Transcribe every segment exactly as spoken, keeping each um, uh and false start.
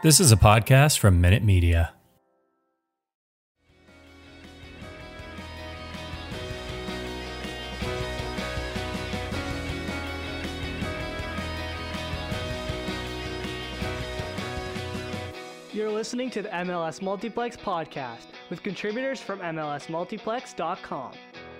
This is a podcast from Minute Media. You're listening to the M L S Multiplex podcast with contributors from M L S multiplex dot com.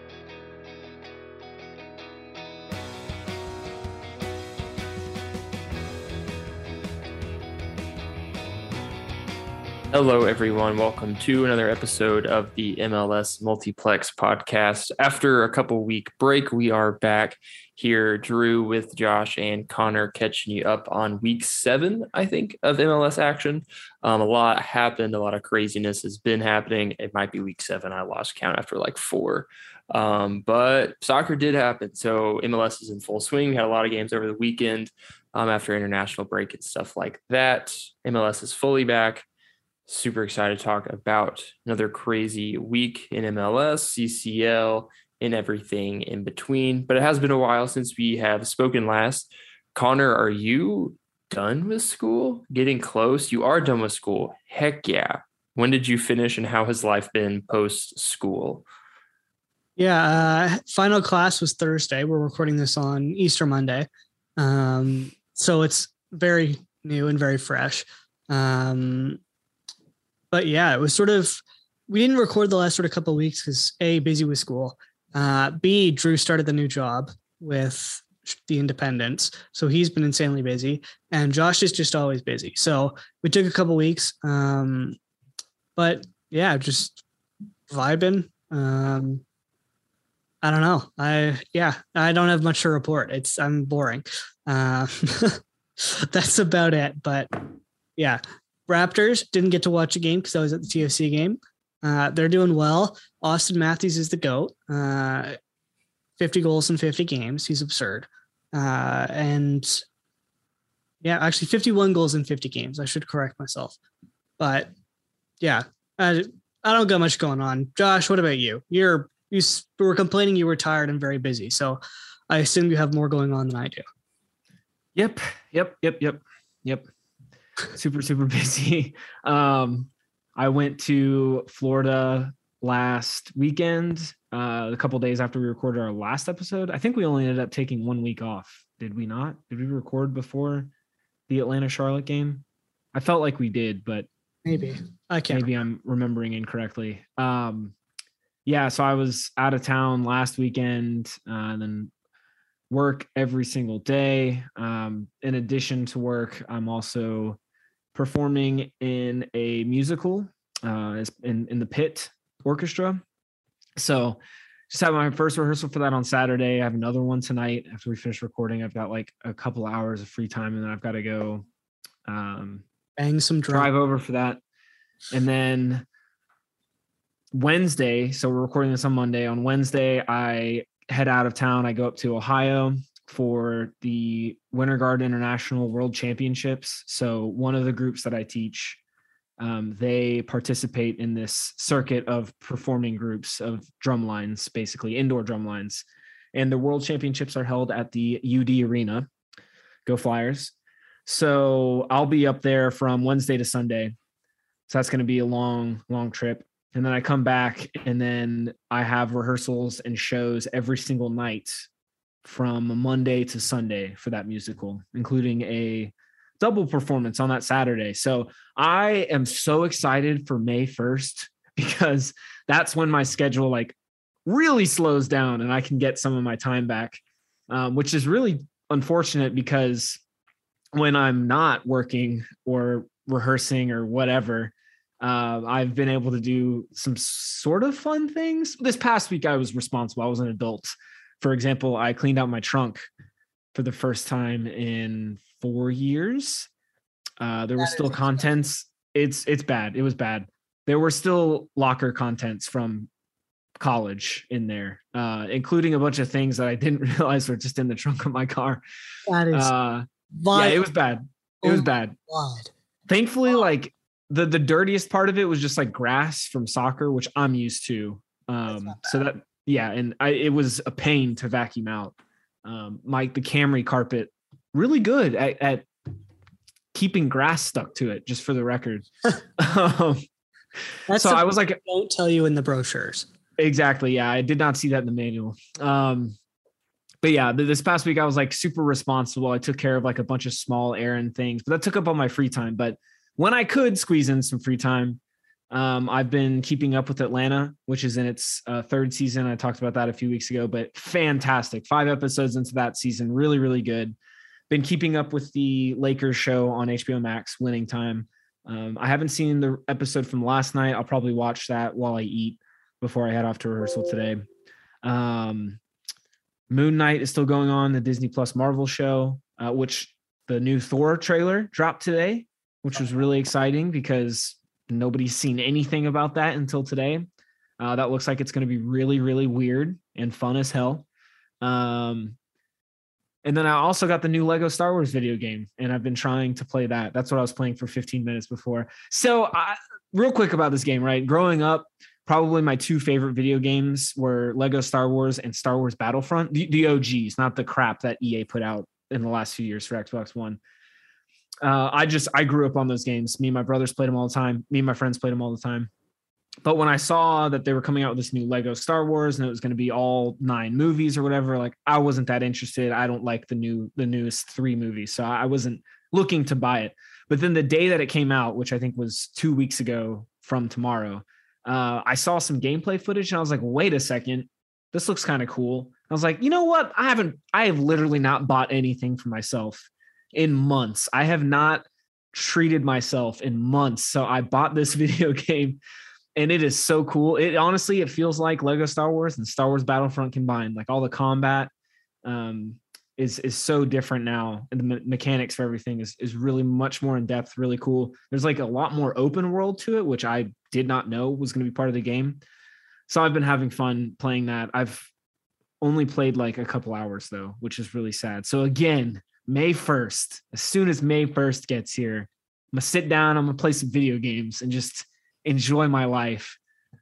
Hello, everyone. Welcome to another episode of the M L S Multiplex podcast. After a couple week break, we are back here, Drew with Josh and Connor, catching you up on week seven, I think, of M L S action. Um, a lot happened. A lot of craziness has been happening. It might be week seven. I lost count after like four. Um, but soccer did happen. So M L S is in full swing. We had a lot of games over the weekend um, after international break and stuff like that. M L S is fully back. Super excited to talk about another crazy week in M L S, C C L, and everything in between. But it has been a while since we have spoken last. Connor, are you done with school? Getting close? You are done with school. Heck yeah. When did you finish and how has life been post-school? Yeah, uh, final class was Thursday. We're recording this on Easter Monday. Um, so it's very new and very fresh. Um, But yeah, it was sort of, we didn't record the last sort of couple of weeks because A, busy with school. Uh, B, Drew started the new job with the Independents. So he's been insanely busy. And Josh is just always busy. So we took a couple of weeks. Um, but yeah, just vibing. Um, I don't know. I, yeah, I don't have much to report. It's, I'm boring. Uh, that's about it. But yeah. Raptors didn't get to watch a game because I was at the T F C game. Uh, they're doing well. Austin Matthews is the GOAT. Uh, fifty goals in fifty games. He's absurd. Uh, and yeah, actually fifty-one goals in fifty games. I should correct myself. But yeah, I, I don't got much going on. Josh, what about you? You're, you were complaining you were tired and very busy. So I assume you have more going on than I do. Yep. Yep. Yep. Yep. Yep. super, super busy. Um, I went to Florida last weekend, uh, a couple days after we recorded our last episode. I think we only ended up taking one week off. Did we not? Did we record before the Atlanta Charlotte game? I felt like we did, but maybe I can't. Maybe I'm remembering incorrectly. Um, yeah. So I was out of town last weekend, uh, and then work every single day. Um, in addition to work, I'm also performing in a musical uh, in, in the Pit Orchestra. So just had my first rehearsal for that on Saturday. I have another one tonight after we finish recording. I've got like a couple of hours of free time and then I've got to go um, bang some drum. drive over for that. And then Wednesday, so we're recording this on Monday. On Wednesday, I head out of town. I go up to Ohio for the Winter Guard International World Championships. So one of the groups that I teach, um, they participate in this circuit of performing groups of drum lines, basically indoor drum lines. And the World Championships are held at the U D Arena. Go Flyers. So I'll be up there from Wednesday to Sunday. So that's going to be a long, long trip. And then I come back and then I have rehearsals and shows every single night from Monday to Sunday for that musical, including a double performance on that Saturday. So I am so excited for May first because that's when my schedule like really slows down and I can get some of my time back, um, which is really unfortunate because when I'm not working or rehearsing or whatever, Uh, I've been able to do some sort of fun things. This past week, I was responsible. I was an adult. For example, I cleaned out my trunk for the first time in four years. Uh, there were still contents. It's it's bad. It was bad. There were still locker contents from college in there, uh, including a bunch of things that I didn't realize were just in the trunk of my car. That is uh, yeah, it was bad. It was bad. God. Thankfully, like the the dirtiest part of it was just like grass from soccer, which I'm used to. Um, so that yeah, and I, it was a pain to vacuum out. Um, Mike, the Camry carpet, really good at, at keeping grass stuck to it, just for the record. um, That's so I was like, they don't tell you in the brochures. Exactly. Yeah, I did not see that in the manual. Um, but yeah, this past week I was like super responsible. I took care of like a bunch of small errand things, but that took up all my free time. But when I could squeeze in some free time, um, I've been keeping up with Atlanta, which is in its uh, third season. I talked about that a few weeks ago, but fantastic. Five episodes into that season. Really, really good. Been keeping up with the Lakers show on H B O Max, Winning Time. Um, I haven't seen the episode from last night. I'll probably watch that while I eat before I head off to rehearsal today. Um, Moon Knight is still going on, the Disney Plus Marvel show, uh, which the new Thor trailer dropped today, which was really exciting because nobody's seen anything about that until today. Uh, that looks like it's going to be really, really weird and fun as hell. Um, and then I also got the new Lego Star Wars video game, and I've been trying to play that. That's what I was playing for fifteen minutes before. So I, real quick about this game, right? Growing up, probably my two favorite video games were Lego Star Wars and Star Wars Battlefront, the, the O Gs, not the crap that E A put out in the last few years for Xbox One. Uh, I just, I grew up on those games. Me and my brothers played them all the time. Me and my friends played them all the time. But when I saw that they were coming out with this new Lego Star Wars and it was going to be all nine movies or whatever, like I wasn't that interested. I don't like the new, the newest three movies. So I wasn't looking to buy it. But then the day that it came out, which I think was two weeks ago from tomorrow, uh, I saw some gameplay footage and I was like, wait a second, this looks kind of cool. I was like, you know what? I haven't, I have literally not bought anything for myself in months. I have not treated myself in months. So I bought this video game and it is so cool. It honestly, it feels like Lego Star Wars and Star Wars Battlefront combined. Like all the combat um, is, is so different now. And the me- mechanics for everything is, is really much more in depth, really cool. There's like a lot more open world to it, which I did not know was going to be part of the game. So I've been having fun playing that. I've only played like a couple hours though, which is really sad. So again, May first, as soon as May first gets here, I'm gonna sit down, I'm gonna play some video games and just enjoy my life.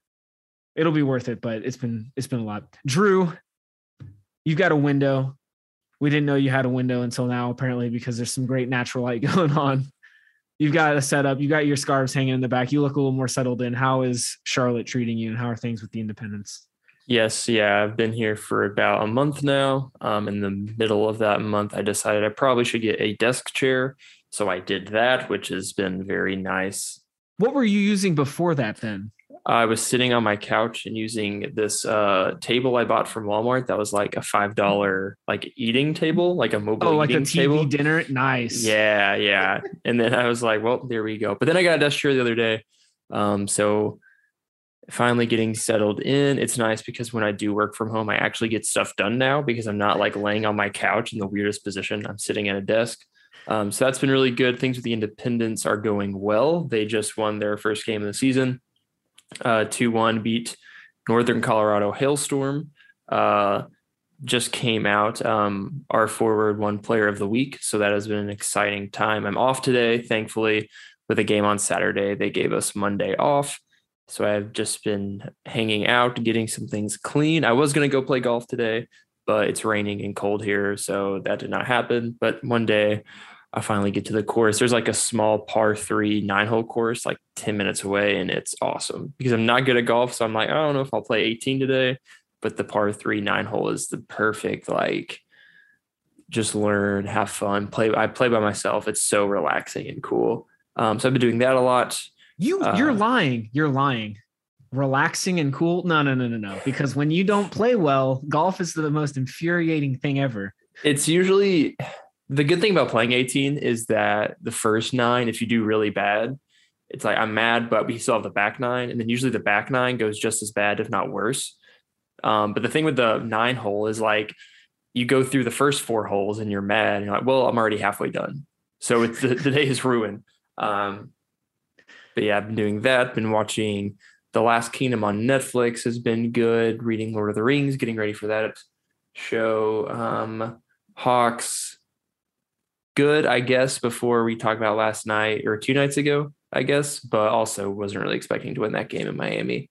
It'll be worth it, but it's been it's been a lot. Drew, you've got a window. We didn't know you had a window until now, apparently, because there's some great natural light going on. You've got a setup, you got your scarves hanging in the back. You look a little more settled in. How is Charlotte treating you and how are things with the Independence? Yes, yeah, I've been here for about a month now. Um, in the middle of that month, I decided I probably should get a desk chair. So I did that, which has been very nice. What were you using before that then? I was sitting on my couch and using this uh, table I bought from Walmart that was like a five dollars like eating table, like a mobile oh, like eating a T V table. dinner? Nice. Yeah, yeah. And then I was like, well, there we go. But then I got a desk chair the other day. Um, so finally getting settled in. It's nice because when I do work from home, I actually get stuff done now because I'm not like laying on my couch in the weirdest position. I'm sitting at a desk. Um, so that's been really good. Things with the Independents are going well. They just won their first game of the season. Uh, two one beat Northern Colorado Hailstorm. Uh, just came out. Um, our forward won player of the week. So that has been an exciting time. I'm off today, thankfully, with a game on Saturday. They gave us Monday off. So I've just been hanging out, getting some things clean. I was going to go play golf today, but it's raining and cold here. So that did not happen. But one day I finally get to the course. There's like a small par three nine hole course, like ten minutes away. And it's awesome because I'm not good at golf. So I'm like, I don't know if I'll play eighteen today, but the par three nine hole is the perfect, like just learn, have fun, play. I play by myself. It's so relaxing and cool. Um, so I've been doing that a lot. You, uh, you're lying. You're lying. Relaxing and cool. No, no, no, no, no. Because when you don't play well, golf is the most infuriating thing ever. It's usually the good thing about playing eighteen is that the first nine, if you do really bad, it's like, I'm mad, but we still have the back nine. And then usually the back nine goes just as bad, if not worse. Um, but the thing with the nine hole is like, you go through the first four holes and you're mad. And you're like, well, I'm already halfway done. So it's the, the day is ruined. Um, But yeah, I've been doing that, been watching The Last Kingdom on Netflix has been good, reading Lord of the Rings, getting ready for that show. Um, Hawks, good, I guess, before we talked about last night or two nights ago, I guess, but also wasn't really expecting to win that game in Miami.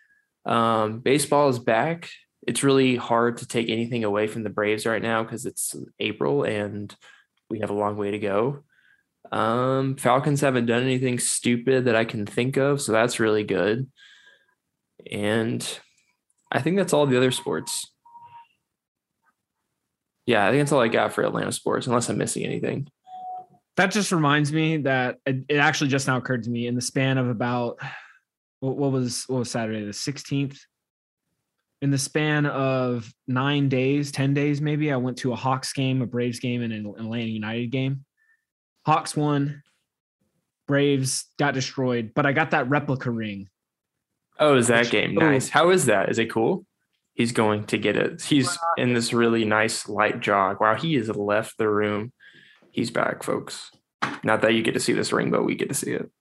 Um, baseball is back. It's really hard to take anything away from the Braves right now because it's April and we have a long way to go. Um, Falcons haven't done anything stupid that I can think of, so that's really good. And I think that's all the other sports. Yeah, I think that's all I got for Atlanta sports, unless I'm missing anything. That just reminds me that it, it actually just now occurred to me in the span of about what, what was what was Saturday, the sixteenth. In the span of nine days, ten days maybe, I went to a Hawks game, a Braves game, and an Atlanta United game. Hawks won, Braves got destroyed, but I got that replica ring. Oh, is that game nice? How is that? Is it cool? He's going to get it. He's in this really nice light jog. Wow, he has left the room. He's back, folks. Not that you get to see this ring, but we get to see it.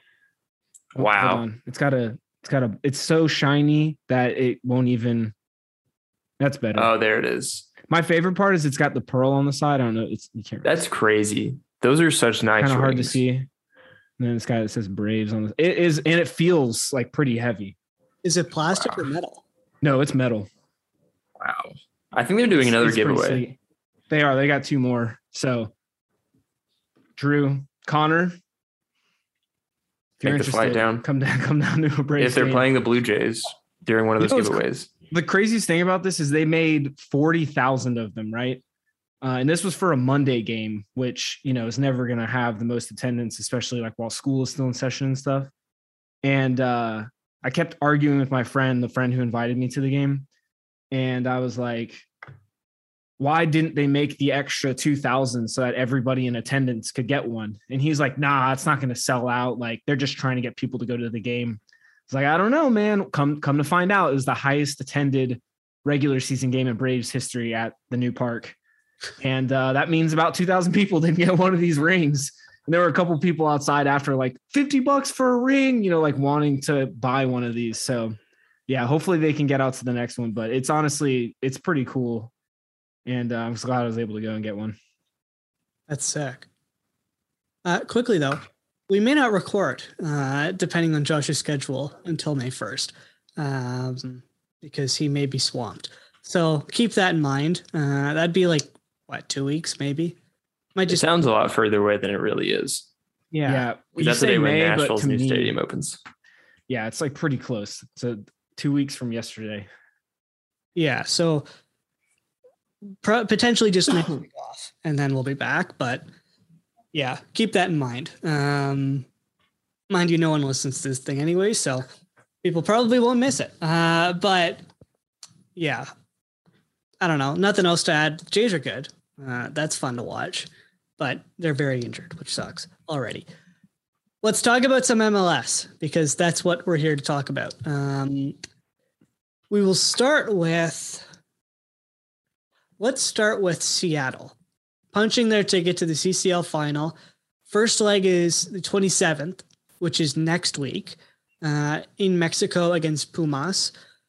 Wow. Hold on. It's got a, it's got a, it's so shiny that it won't even, that's better. Oh, there it is. My favorite part is it's got the pearl on the side. I don't know. It's, you can't. That's crazy. Those are such nice kind of hard to rings. see. And then it's got, it says Braves on this. It is, and it feels like pretty heavy. Is it plastic Wow. or metal? No, it's metal. Wow. I think they're doing another It's pretty giveaway. sweet. They are. They got two more. So, Drew, Connor, if you're Make the flight interested, down. come down, come down to a Braves If they're game. playing the Blue Jays during one of You those know, it's giveaways. The craziest thing about this is they made forty thousand of them, right? Uh, and this was for a Monday game, which, you know, is never going to have the most attendance, especially like while school is still in session and stuff. And uh, I kept arguing with my friend, the friend who invited me to the game. And I was like, why didn't they make the extra two thousand so that everybody in attendance could get one? And he's like, nah, it's not going to sell out. Like, they're just trying to get people to go to the game. It's like, I don't know, man. Come, come to find out, it was the highest attended regular season game in Braves history at the new park. And uh, that means about two thousand people didn't get one of these rings. And there were a couple people outside after, like, fifty bucks for a ring, you know, like wanting to buy one of these. So yeah, hopefully they can get out to the next one, but it's honestly, it's pretty cool. And uh, I'm just glad I was able to go and get one. That's sick. Uh, quickly though, we may not record, uh, depending on Josh's schedule, until May first, um, because he may be swamped. So keep that in mind. Uh, that'd be like what, two weeks maybe? Might It just sounds a lot further away than it really is. yeah. Yeah. You That's the say day when May, but Nashville's to new me- stadium opens. Yeah, it's like pretty close. So two weeks from yesterday. Yeah, so pro- potentially just next week off, and then we'll be back. But yeah, keep that in mind. Um, mind you, no one listens to this thing anyway, so people probably won't miss it. Uh, but yeah, I don't know. Nothing else to add. Jays are good. Uh, that's fun to watch, but they're very injured, which sucks already. Let's talk about some M L S because that's what we're here to talk about. Um, we will start with, let's start with Seattle punching their ticket to the C C L final. First leg is the twenty-seventh, which is next week, uh, in Mexico against Pumas.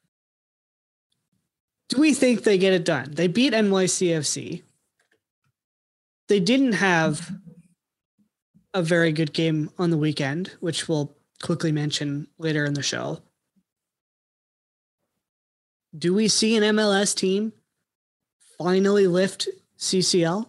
Do we think they get it done? They beat N Y C F C. They didn't have a very good game on the weekend, which we'll quickly mention later in the show. Do we see an M L S team finally lift C C L?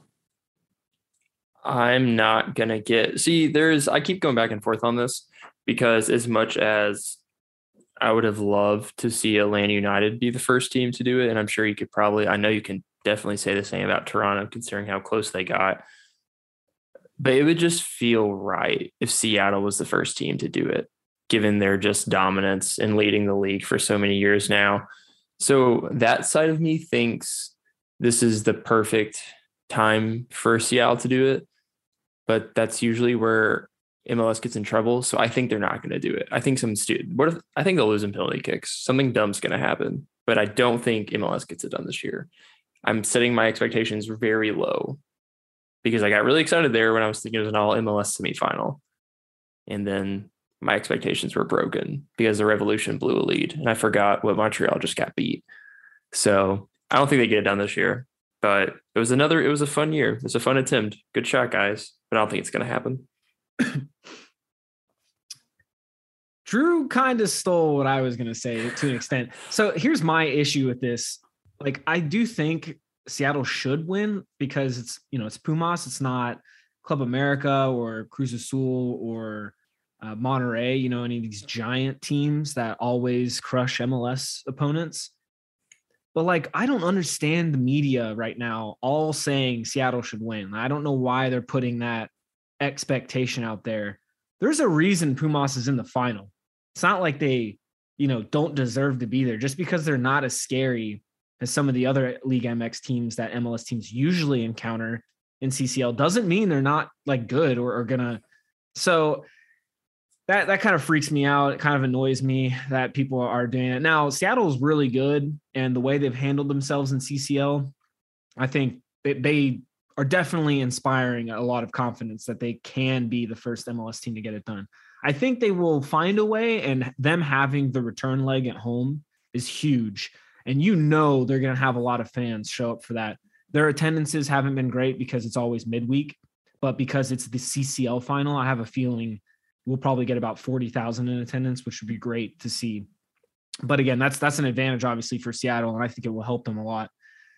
I'm not going to get, see, there's, I keep going back and forth on this because as much as I would have loved to see Atlanta United be the first team to do it, and I'm sure you could probably, I know you can definitely say the same about Toronto considering how close they got, but it would just feel right if Seattle was the first team to do it, given their just dominance and leading the league for so many years now. So that side of me thinks this is the perfect time for Seattle to do it, but that's usually where M L S gets in trouble. So I think they're not going to do it. I think some student, what if, I think they'll lose in penalty kicks. Something dumb's going to happen, but I don't think M L S gets it done this year. I'm setting my expectations very low because I got really excited there when I was thinking it was an all M L S semifinal. And then my expectations were broken because the Revolution blew a lead and I forgot what Montreal just got beat. So I don't think they get it done this year, but it was another, it was a fun year. It was a fun attempt. Good shot, guys, but I don't think it's going to happen. Drew kind of stole what I was going to say to an extent. So here's my issue with this. Like, I do think Seattle should win because it's, you know, it's Pumas. It's not Club America or Cruz Azul or uh, Monterrey, you know, any of these giant teams that always crush M L S opponents. But like, I don't understand the media right now all saying Seattle should win. I don't know why they're putting that expectation out there. There's a reason Pumas is in the final. It's not like they, you know, don't deserve to be there just because they're not as scary as some of the other League M X teams that M L S teams usually encounter in C C L doesn't mean they're not like good or, or gonna. So that, that kind of freaks me out. It kind of annoys me that people are doing it. Now, Seattle's really good, and the way they've handled themselves in C C L, I think they, they are definitely inspiring a lot of confidence that they can be the first M L S team to get it done. I think they will find a way, and them having the return leg at home is huge. And you know they're going to have a lot of fans show up for that. Their attendances haven't been great because it's always midweek, but because it's the C C L final, I have a feeling we'll probably get about forty thousand in attendance, which would be great to see. But again, that's that's an advantage, obviously, for Seattle, and I think it will help them a lot.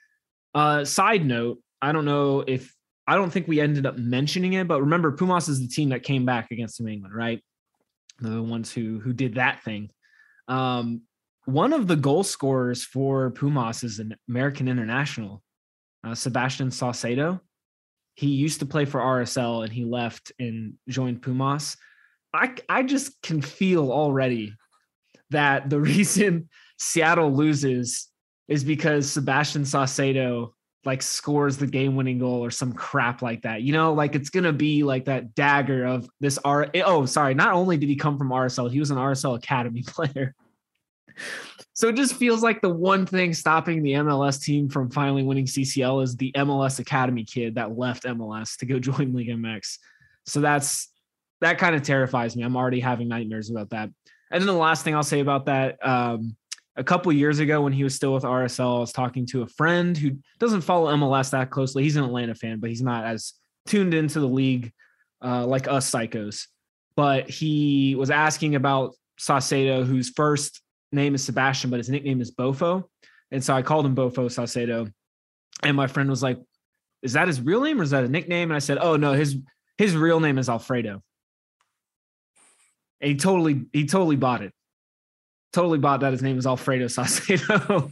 Uh, side note, I don't know if – I don't think we ended up mentioning it, but remember, Pumas is the team that came back against New England, right? The ones who who did that thing. Um, one of the goal scorers for Pumas is an American international, uh, Sebastian Saucedo. He used to play for R S L, and he left and joined Pumas. I, I just can feel already that the reason Seattle loses is because Sebastian Saucedo like scores the game-winning goal or some crap like that. You know, like it's going to be like that dagger of this R. Oh, sorry. Not only did he come from R S L, he was an R S L Academy player. So it just feels like the one thing stopping the M L S team from finally winning C C L is the M L S Academy kid that left M L S to go join League M X. So that's, that kind of terrifies me. I'm already having nightmares about that. And then the last thing I'll say about that, um, a couple years ago when he was still with R S L, I was talking to a friend who doesn't follow M L S that closely. He's an Atlanta fan, but he's not as tuned into the league uh, like us psychos. But he was asking about Saucedo, whose first name is Sebastian, but his nickname is Bofo. And so I called him Bofo Saucedo. And my friend was like, is that his real name or is that a nickname? And I said, oh, no, his his real name is Alfredo. And he totally, he totally bought it. Totally bought that his name is Alfredo Saucedo.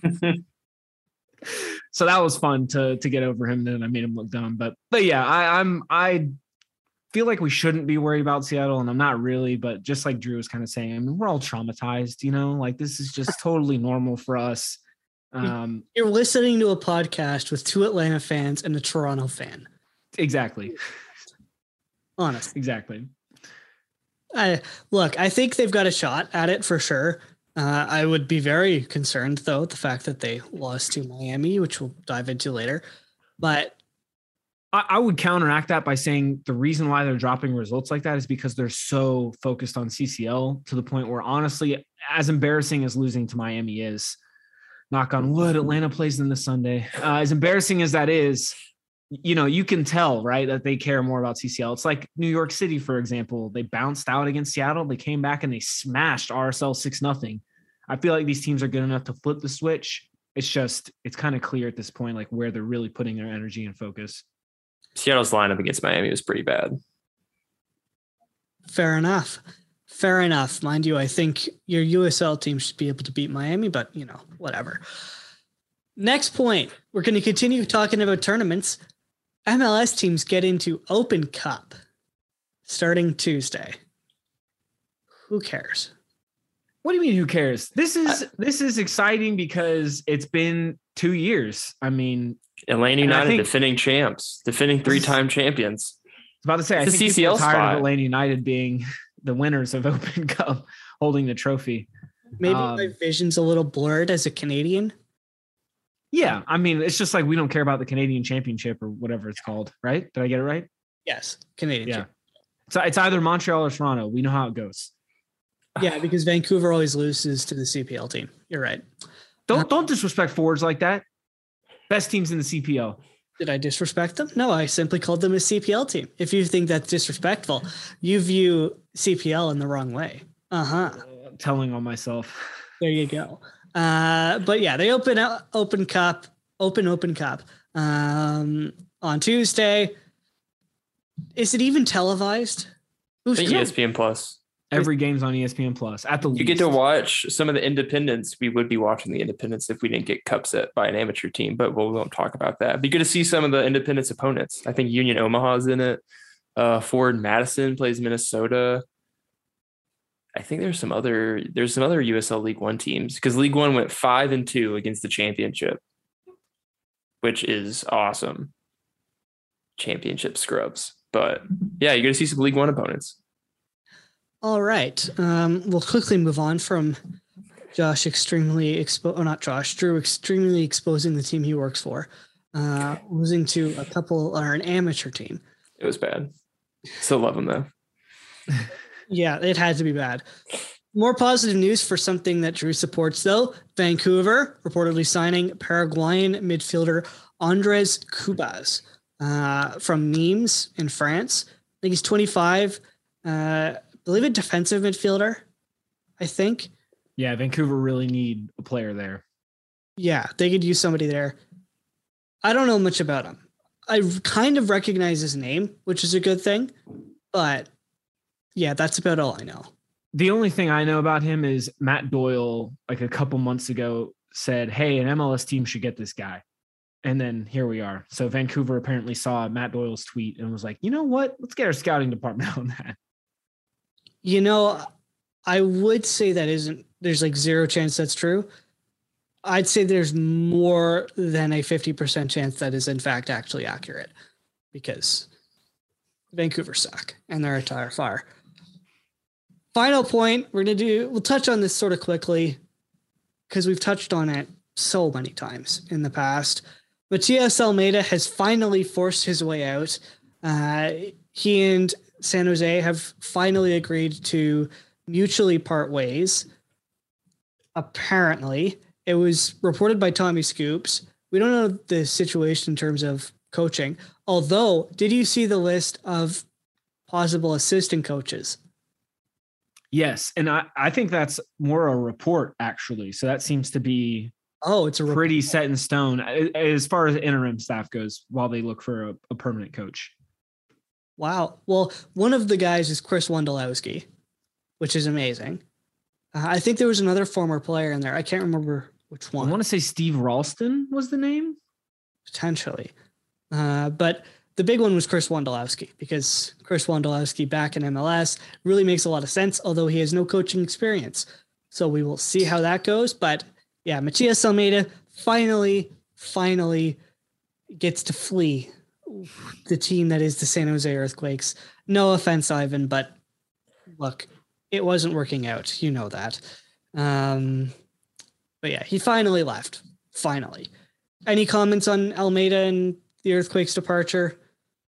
So that was fun to to get over him. Then I made him look dumb. But but yeah, I, I'm I feel like we shouldn't be worried about Seattle, and I'm not really. But just like Drew was kind of saying, I mean, we're all traumatized. You know, like this is just totally normal for us. Um, You're listening to a podcast with two Atlanta fans and a Toronto fan. Exactly. Honest. Exactly. I look, I think they've got a shot at it for sure. Uh, I would be very concerned, though, the fact that they lost to Miami, which we'll dive into later. But I, I would counteract that by saying the reason why they're dropping results like that is because they're so focused on C C L to the point where, honestly, as embarrassing as losing to Miami is, knock on wood, Atlanta plays them this Sunday. Uh, as embarrassing as that is, you know, you can tell, right, that they care more about C C L. It's like New York City, for example. They bounced out against Seattle. They came back and they smashed R S L six nothing. I feel like these teams are good enough to flip the switch. It's just, it's kind of clear at this point, like where they're really putting their energy and focus. Seattle's lineup against Miami was pretty bad. Fair enough. Fair enough. Mind you, I think your U S L team should be able to beat Miami, but, you know, whatever. Next point, we're going to continue talking about tournaments. M L S teams get into Open Cup starting Tuesday. Who cares? What do you mean, who cares? This is I, this is exciting because it's been two years. I mean, Atlanta United, think, defending champs, defending three-time champions. I was about to say, it's I think C C L people are tired spot. of Atlanta United being the winners of Open Cup, holding the trophy. Maybe um, my vision's a little blurred as a Canadian. Yeah, I mean, it's just like we don't care about the Canadian Championship or whatever it's called, right? Did I get it right? Yes, Canadian. Yeah. So it's either Montreal or Toronto. We know how it goes. Yeah, because Vancouver always loses to the C P L team. You're right. Don't don't disrespect forwards like that. Best teams in the C P L. Did I disrespect them? No, I simply called them a C P L team. If you think that's disrespectful, you view C P L in the wrong way. Uh-huh. Uh, telling on myself. There you go. Uh, but yeah, they open Open Cup, open Open Cup um, on Tuesday. is it even televised? I think E S P N Plus. Every game's on E S P N Plus at the You least. get to watch some of the independents. We would be watching the independents if we didn't get cup set by an amateur team, but we'll, we won't talk about that. Be good to see some of the independents opponents. I think Union Omaha's in it. Uh, Ford Madison plays Minnesota. I think there's some other there's some other U S L League One teams because League One went five and two against the championship, which is awesome. Championship scrubs, but yeah, you're gonna see some League One opponents. All right. Um, we'll quickly move on from Josh extremely expo or not Josh, Drew extremely exposing the team he works for, uh, losing to a couple or an amateur team. It was bad. Still love them though. Yeah, it had to be bad. More positive news for something that Drew supports, though. Vancouver reportedly signing Paraguayan midfielder Andres Cubas uh, from Nimes in France. I think he's twenty-five. Uh, I believe a defensive midfielder, I think. Yeah, Vancouver really need a player there. Yeah, they could use somebody there. I don't know much about him. I kind of recognize his name, which is a good thing. But yeah, that's about all I know. The only thing I know about him is Matt Doyle, like a couple months ago, said, hey, an M L S team should get this guy. And then here we are. So Vancouver apparently saw Matt Doyle's tweet and was like, you know what? Let's get our scouting department on that. You know, I would say that isn't, there's like zero chance that's true. I'd say there's more than a fifty percent chance that is in fact actually accurate because Vancouver suck and they're a tire fire. Final point, we're going to do, we'll touch on this sort of quickly because we've touched on it so many times in the past. Matias Almeida has finally forced his way out. Uh, he and San Jose have finally agreed to mutually part ways. Apparently, it was reported by Tommy Scoops. We don't know the situation in terms of coaching. Although, did you see the list of possible assistant coaches? Yes. And I, I think that's more a report, actually. So that seems to be oh, it's a pretty report. set in stone as far as interim staff goes while they look for a, a permanent coach. Wow. Well, one of the guys is Chris Wondolowski, which is amazing. Uh, I think there was another former player in there. I can't remember which one. I want to say Steve Ralston was the name. Potentially. Uh, but the big one was Chris Wondolowski because Chris Wondolowski back in M L S really makes a lot of sense, although he has no coaching experience. So we will see how that goes. But yeah, Matias Almeida finally, finally gets to flee the team that is the San Jose Earthquakes. No offense, Ivan, but look, it wasn't working out. You know that. Um, but yeah, he finally left. Finally. Any comments on Almeida and the Earthquakes' departure?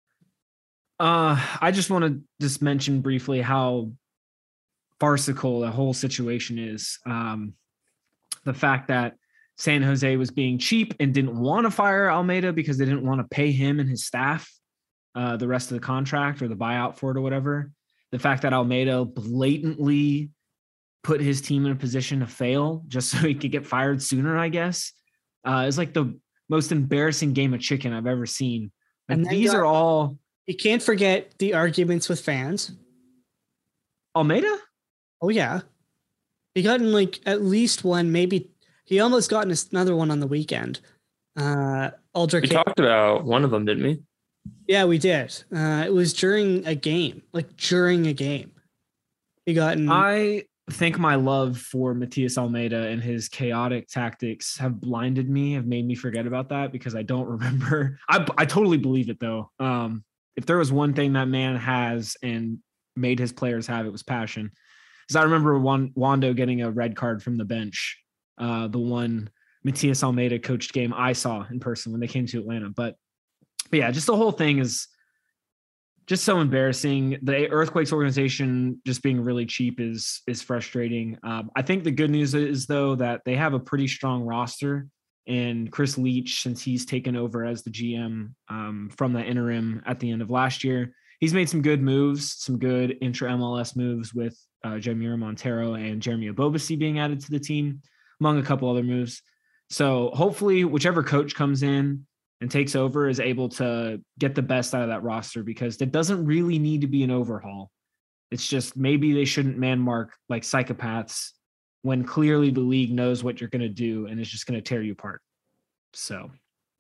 Uh, I just want to just mention briefly how farcical the whole situation is. Um, the fact that San Jose was being cheap and didn't want to fire Almeida because they didn't want to pay him and his staff uh, the rest of the contract or the buyout for it or whatever. The fact that Almeida blatantly put his team in a position to fail just so he could get fired sooner, I guess, uh, is like the most embarrassing game of chicken I've ever seen. And these got, are all... You can't forget the arguments with fans. Almeida? Oh, yeah. He got in like at least one, maybe... He almost got another one on the weekend. Uh, Aldrich. We talked about one of them, didn't we? Yeah, we did. Uh, it was during a game, like during a game. He got in. I think my love for Matias Almeida and his chaotic tactics have blinded me, have made me forget about that because I don't remember. I, I totally believe it, though. Um, if there was one thing that man has and made his players have, it was passion. Because I remember Juan, Wando getting a red card from the bench. Uh, the one Matias Almeida coached game I saw in person when they came to Atlanta. But, but yeah, just the whole thing is just so embarrassing. The Earthquakes organization just being really cheap is is frustrating. Um, I think the good news is, though, that they have a pretty strong roster. And Chris Leach, since he's taken over as the G M um, from the interim at the end of last year, he's made some good moves, some good intra-M L S moves with uh, Jamiro Montero and Jeremy Abobasi being added to the team, among a couple other moves. So hopefully whichever coach comes in and takes over is able to get the best out of that roster, because it doesn't really need to be an overhaul. It's just maybe they shouldn't man mark like psychopaths when clearly the league knows what you're going to do and is just going to tear you apart. So.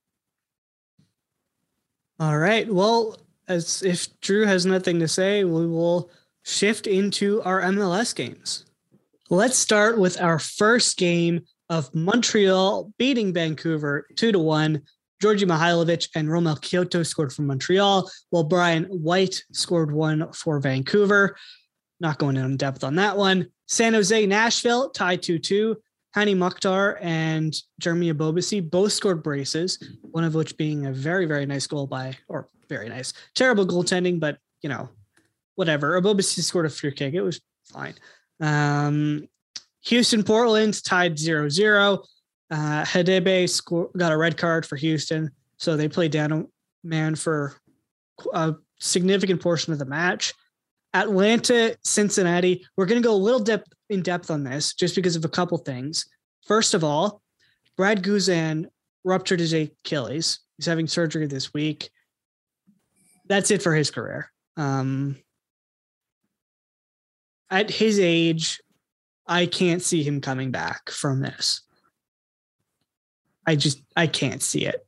All right. Well, as if Drew has nothing to say, we will shift into our M L S games. Let's start with our first game of Montreal beating Vancouver two to one. Georgi Mihailovic and Romel Kyoto scored for Montreal, while Brian White scored one for Vancouver. Not going in depth on that one. San Jose, Nashville tied two two. Hani Mukhtar and Jeremy Abobasi both scored braces, one of which being a very, very nice goal by, or very nice, terrible goaltending, but, you know, whatever. Abobasi scored a free kick. It was fine. Um, Houston, Portland tied zero zero. Uh, Hadebe score, got a red card for Houston, so they played down a man for a significant portion of the match. Atlanta, Cincinnati. We're going to go a little depth in depth on this just because of a couple things. First of all, Brad Guzan ruptured his Achilles. He's having surgery this week. That's it for his career. Um, at his age, I can't see him coming back from this. I just, I can't see it.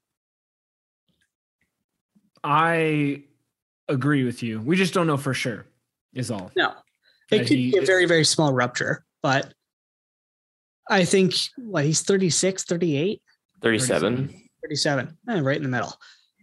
I agree with you. We just don't know for sure is all. No, it could he, be a very, very small rupture, but I think what he's thirty-six, thirty-eight, thirty-seven, thirty-seven, eh, right in the middle.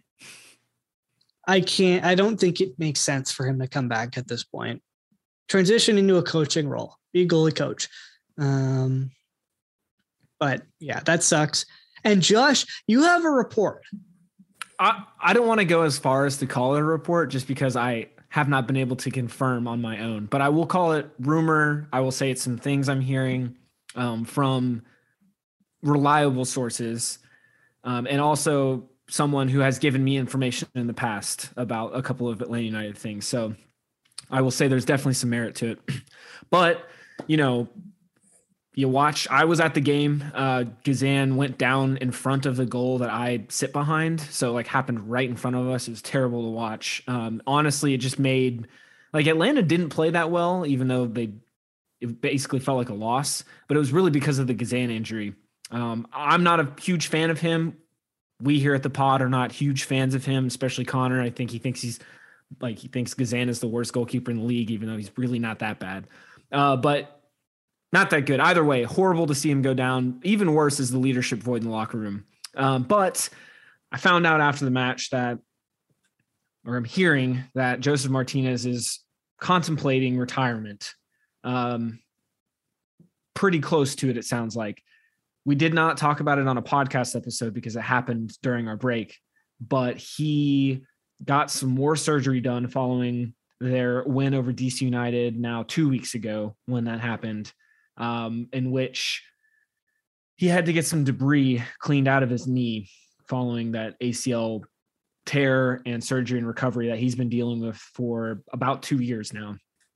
I can't, I don't think it makes sense for him to come back at this point. Transition into a coaching role, be a goalie coach. Um, but yeah, that sucks. And Josh, you have a report. I, I don't want to go as far as to call it a report just because I have not been able to confirm on my own, but I will call it rumor. I will say it's some things I'm hearing um, from reliable sources, um, and also someone who has given me information in the past about a couple of Atlanta United things. So I will say there's definitely some merit to it, but you know, you watch, I was at the game. Uh, Guzan went down in front of the goal that I sit behind. So like happened right in front of us. It was terrible to watch. Um, honestly, it just made like Atlanta didn't play that well, even though they, it basically felt like a loss, but it was really because of the Guzan injury. Um, I'm not a huge fan of him. We here at the pod are not huge fans of him, especially Connor. I think he thinks he's like, he thinks Guzan is the worst goalkeeper in the league, even though he's really not that bad. Uh, but Not that good. Either way, horrible to see him go down. Even worse is the leadership void in the locker room. Um, but I found out after the match that, or I'm hearing that Joseph Martinez is contemplating retirement. Um, pretty close to it, it sounds like. We did not talk about it on a podcast episode because it happened during our break, but he got some more surgery done following their win over D C United now two weeks ago when that happened. Um, in which he had to get some debris cleaned out of his knee following that A C L tear and surgery and recovery that he's been dealing with for about two years now.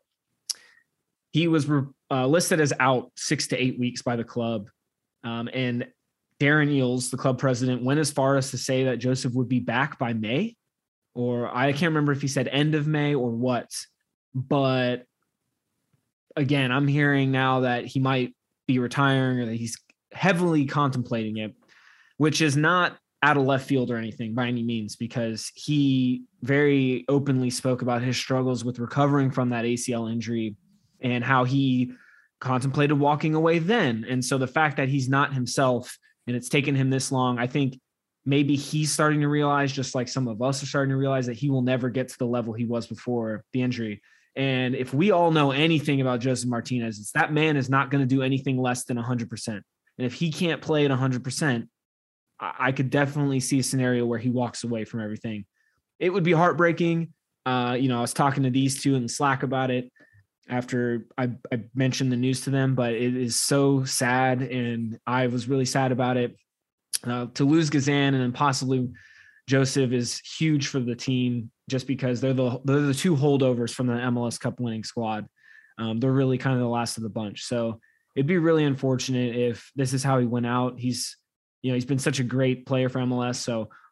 He was uh, listed as out six to eight weeks by the club. Um, and Darren Eales, the club president, went as far as to say that Joseph would be back by May, or I can't remember if he said end of May or what, but again, I'm hearing now that he might be retiring or that he's heavily contemplating it, which is not out of left field or anything by any means, because he very openly spoke about his struggles with recovering from that A C L injury and how he contemplated walking away then. And so the fact that he's not himself and it's taken him this long, I think maybe he's starting to realize, just like some of us are starting to realize, that he will never get to the level he was before the injury. And if we all know anything about Joseph Martinez, it's that man is not going to do anything less than one hundred percent. And if he can't play at one hundred percent, I could definitely see a scenario where he walks away from everything. It would be heartbreaking. Uh, you know, I was talking to these two in Slack about it after I, I mentioned the news to them, but it is so sad. And I was really sad about it. Uh, to lose Guzan and then possibly Joseph is huge for the team, just because they're the they're the two holdovers from the M L S Cup winning squad. Um, they're really kind of the last of the bunch. So it'd be really unfortunate if this is how he went out. He's, you know, he's been such a great player for M L S. So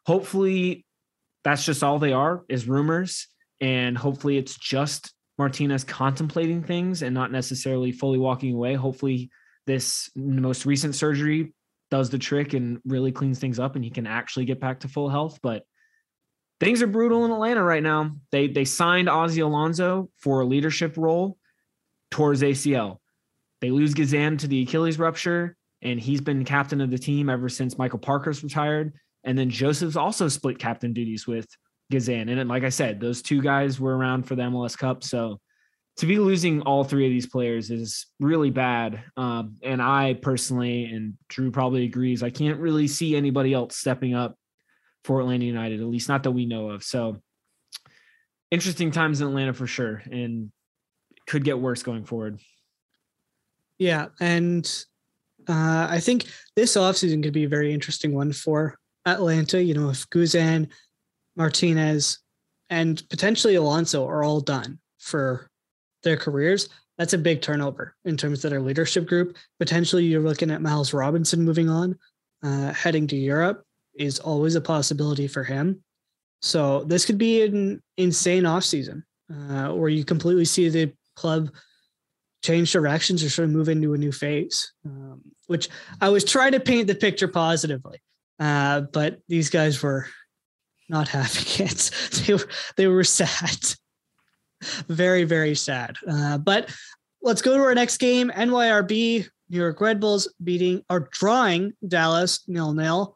hopefully that's just all they are, is rumors. And hopefully it's just Martinez contemplating things and not necessarily fully walking away. Hopefully this most recent surgery does the trick and really cleans things up and he can actually get back to full health. But things are brutal in Atlanta right now. They they signed Ozzie Alonso for a leadership role towards A C L. They lose Gazan to the Achilles rupture, and he's been captain of the team ever since Michael Parker's retired. And then Joseph's also split captain duties with Gazan. And like I said, those two guys were around for the M L S Cup. So to be losing all three of these players is really bad. Um, and I personally, and Drew probably agrees, I can't really see anybody else stepping up for Atlanta United, at least not that we know of. So interesting times in Atlanta for sure, and could get worse going forward. Yeah. And uh, I think this offseason could be a very interesting one for Atlanta. You know, if Guzan, Martinez, and potentially Alonso are all done for their careers, that's a big turnover in terms of their leadership group. Potentially you're looking at Miles Robinson moving on, uh, heading to Europe is always a possibility for him. So this could be an insane offseason uh, where you completely see the club change directions or sort of move into a new phase, um, which I was trying to paint the picture positively. Uh, but these guys were not having it. They were, they were sad. Very, very sad. Uh, but let's go to our next game. N Y R B, New York Red Bulls beating or drawing Dallas nil nil.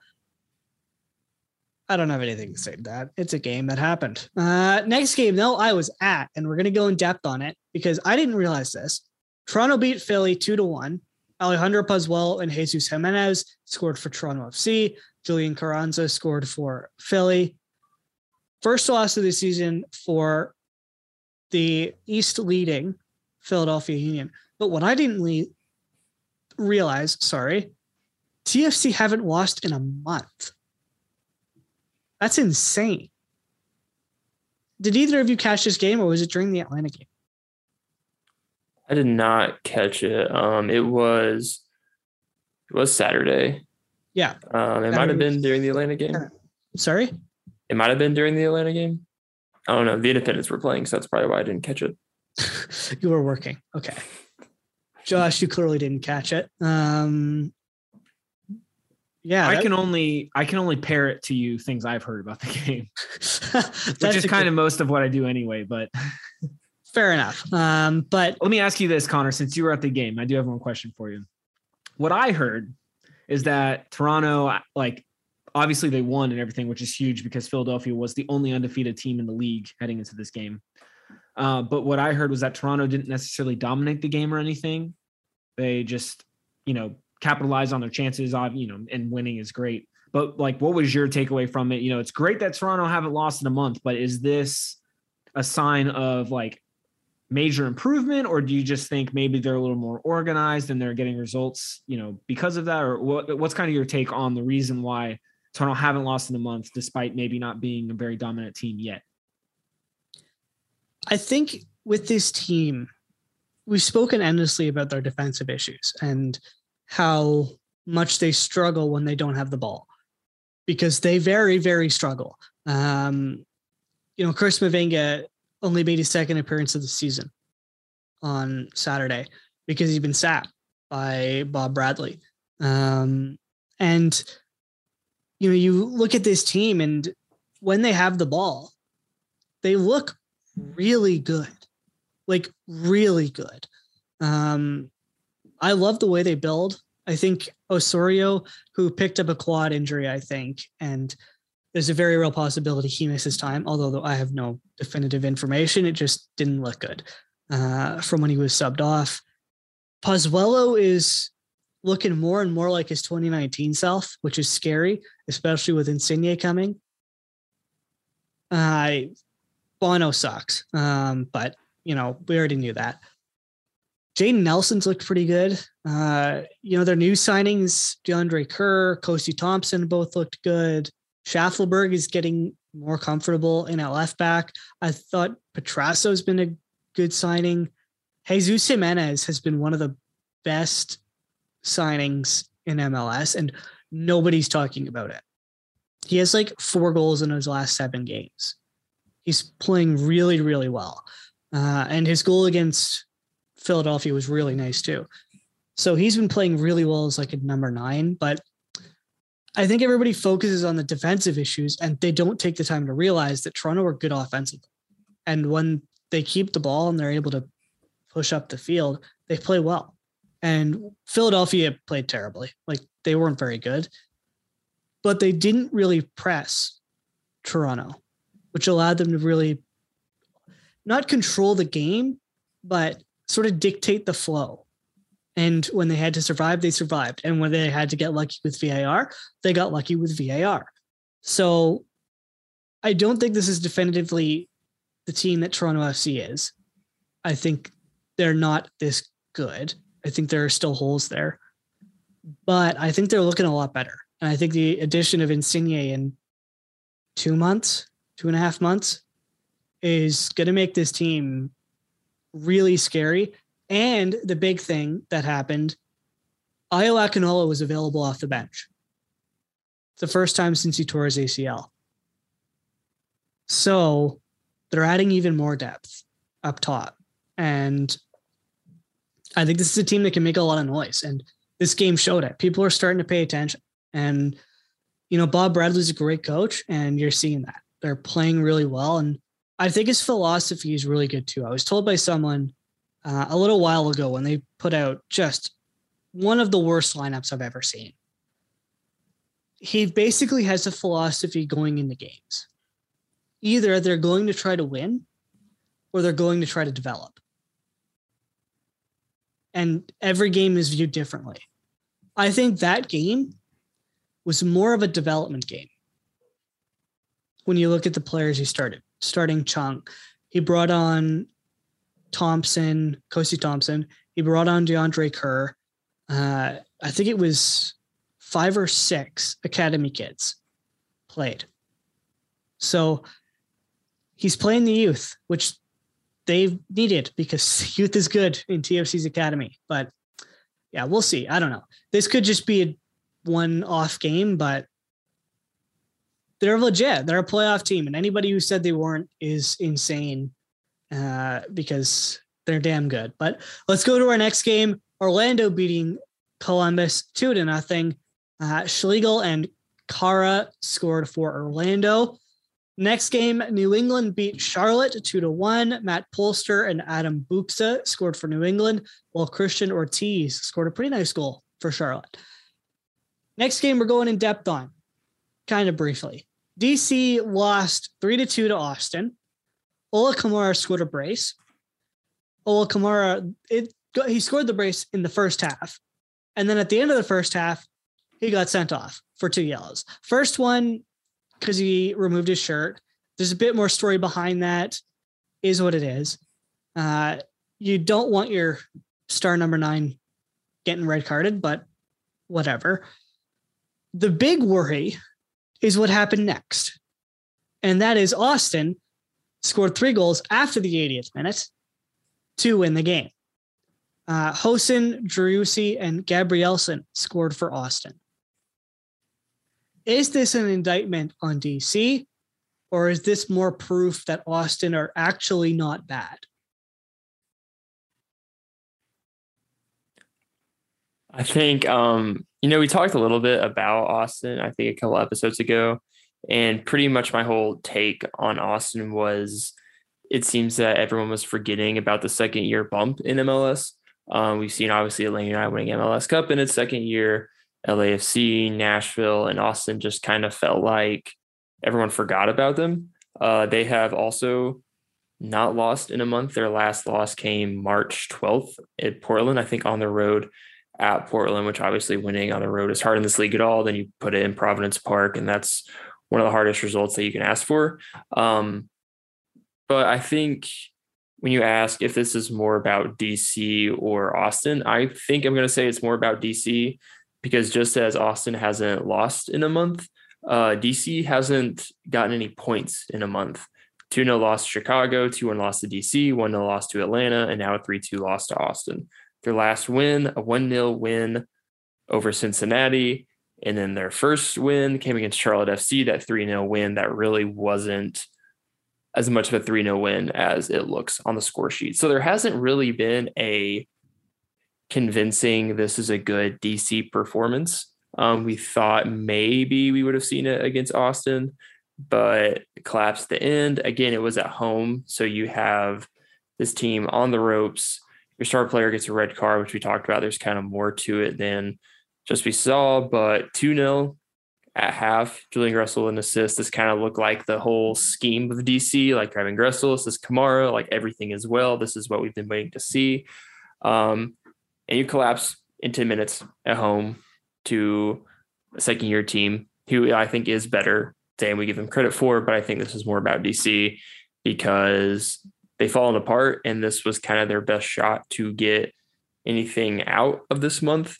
I don't have anything to say to that. It's a game that happened. Uh, next game, though, I was at, and we're going to go in depth on it because I didn't realize this. Toronto beat Philly two to one. Alejandro Pozuelo and Jesus Jimenez scored for Toronto F C. Julian Carranza scored for Philly. First loss of the season for the East leading Philadelphia Union. But what I didn't le- realize, sorry, T F C haven't lost in a month. That's insane. Did either of you catch this game, or was it during the Atlanta game? I did not catch it. Um, it was it was Saturday. Yeah. Um, it might have been during the Atlanta game. Sorry? It might have been during the Atlanta game. I don't know. The Independents were playing, so that's probably why I didn't catch it. You were working. Okay. Josh, you clearly didn't catch it. Um, yeah. I that, can only I can only parrot to you things I've heard about the game, which that's is a kind good, of most of what I do anyway. But fair enough. Um, but let me ask you this, Connor, since you were at the game, I do have one question for you. What I heard is that Toronto, like, obviously they won and everything, which is huge because Philadelphia was the only undefeated team in the league heading into this game. Uh, but what I heard was that Toronto didn't necessarily dominate the game or anything. They just, you know, capitalized on their chances of, you know, and winning is great. But like, what was your takeaway from it? You know, it's great that Toronto haven't lost in a month, but is this a sign of like major improvement, or do you just think maybe they're a little more organized and they're getting results, you know, because of that? Or what, what's kind of your take on the reason why Toronto haven't lost in a month, despite maybe not being a very dominant team yet? I think with this team, we've spoken endlessly about their defensive issues and how much they struggle when they don't have the ball, because they very, very struggle. Um, you know, Chris Mavinga only made his second appearance of the season on Saturday because he's been sacked by Bob Bradley. Um, and, you know, you look at this team and when they have the ball, they look really good, like really good. Um, I love the way they build. I think Osorio, who picked up a quad injury, I think, and there's a very real possibility he misses time, although I have no definitive information. It just didn't look good uh, from when he was subbed off. Pozuelo is looking more and more like his twenty nineteen self, which is scary, especially with Insigne coming. Uh, Bono sucks, um, but, you know, we already knew that. Jaden Nelson's looked pretty good. Uh, you know, their new signings, DeAndre Kerr, Kosi Thompson, both looked good. Schaffelberg is getting more comfortable in at left back. I thought Petrasso's been a good signing. Jesus Jimenez has been one of the best signings in M L S, and nobody's talking about it. He has like four goals in his last seven games. He's playing really, really well. Uh, and his goal against Philadelphia was really nice too. So he's been playing really well as like a number nine, but I think everybody focuses on the defensive issues and they don't take the time to realize that Toronto are good offensively. And when they keep the ball and they're able to push up the field, they play well. And Philadelphia played terribly. Like they weren't very good, but they didn't really press Toronto, which allowed them to really not control the game, but sort of dictate the flow. And when they had to survive, they survived. And when they had to get lucky with V A R, they got lucky with V A R. So I don't think this is definitively the team that Toronto F C is. I think they're not this good. I think there are still holes there. But I think they're looking a lot better. And I think the addition of Insigne in two months, two and a half months, is going to make this team really scary. And the big thing that happened, Ayo Akinola was available off the bench. It's the first time since he tore his A C L. So they're adding even more depth up top. And I think this is a team that can make a lot of noise. And this game showed it. People are starting to pay attention. And, you know, Bob Bradley's a great coach, and you're seeing that. They're playing really well. And I think his philosophy is really good too. I was told by someone uh, a little while ago when they put out just one of the worst lineups I've ever seen. He basically has a philosophy going into games. Either they're going to try to win or they're going to try to develop. And every game is viewed differently. I think that game was more of a development game. When you look at the players he started, starting Chung, he brought on Thompson, Kosi Thompson. He brought on DeAndre Kerr. Uh, I think it was five or six academy kids played. So he's playing the youth, which they've needed because youth is good in T F C's academy. But yeah, we'll see. I don't know. This could just be a one-off game, but they're legit. They're a playoff team, and anybody who said they weren't is insane uh, because they're damn good. But let's go to our next game. Orlando beating Columbus two to nothing. Uh, Schlegel and Kara scored for Orlando. Next game, New England beat Charlotte two to one. Matt Polster and Adam Buxa scored for New England, while Christian Ortiz scored a pretty nice goal for Charlotte. Next game, we're going in depth on, kind of briefly. D C lost three to two to Austin. Ola Kamara scored a brace. Ola Kamara, it, he scored the brace in the first half. And then at the end of the first half, he got sent off for two yellows. First one, because he removed his shirt. There's a bit more story behind that, is what it is. Uh, you don't want your star number nine getting red carded, but whatever. The big worry is what happened next. And that is Austin scored three goals after the eightieth minute to win the game. Uh, Hosen, Driussi, and Gabrielson scored for Austin. Is this an indictment on D C, or is this more proof that Austin are actually not bad? I think, um, you know, we talked a little bit about Austin, I think a couple episodes ago, and pretty much my whole take on Austin was it seems that everyone was forgetting about the second year bump in M L S. Um, we've seen obviously Atlanta United winning M L S Cup in its second year, L A F C, Nashville, and Austin just kind of felt like everyone forgot about them. Uh, they have also not lost in a month. Their last loss came March twelfth at Portland, I think on the road at Portland, which obviously winning on the road is hard in this league at all. Then you put it in Providence Park, and that's one of the hardest results that you can ask for. Um, but I think when you ask if this is more about D C or Austin, I think I'm going to say it's more about D C, because just as Austin hasn't lost in a month, uh, D C hasn't gotten any points in a month. two nil loss to Chicago, two one loss to D C, one nil loss to Atlanta, and now a three two loss to Austin. Their last win, a one nil win over Cincinnati, And then their first win came against Charlotte F C, that three nil win that really wasn't as much of a three nil win as it looks on the score sheet. So there hasn't really been a convincing this is a good D C performance. Um, we thought maybe we would have seen it against Austin, but collapsed at the end. Again, it was at home. So you have this team on the ropes. Your star player gets a red card, which we talked about. There's kind of more to it than just we saw, but two nil at half. Julian Gressel an assist. This kind of looked like the whole scheme of D C, like driving Gressel, this is Kamara, like everything as well. This is what we've been waiting to see. Um, and you collapse in ten minutes at home to a second year team who I think is better than we give them credit for, but I think this is more about D C because they've fallen apart and this was kind of their best shot to get anything out of this month.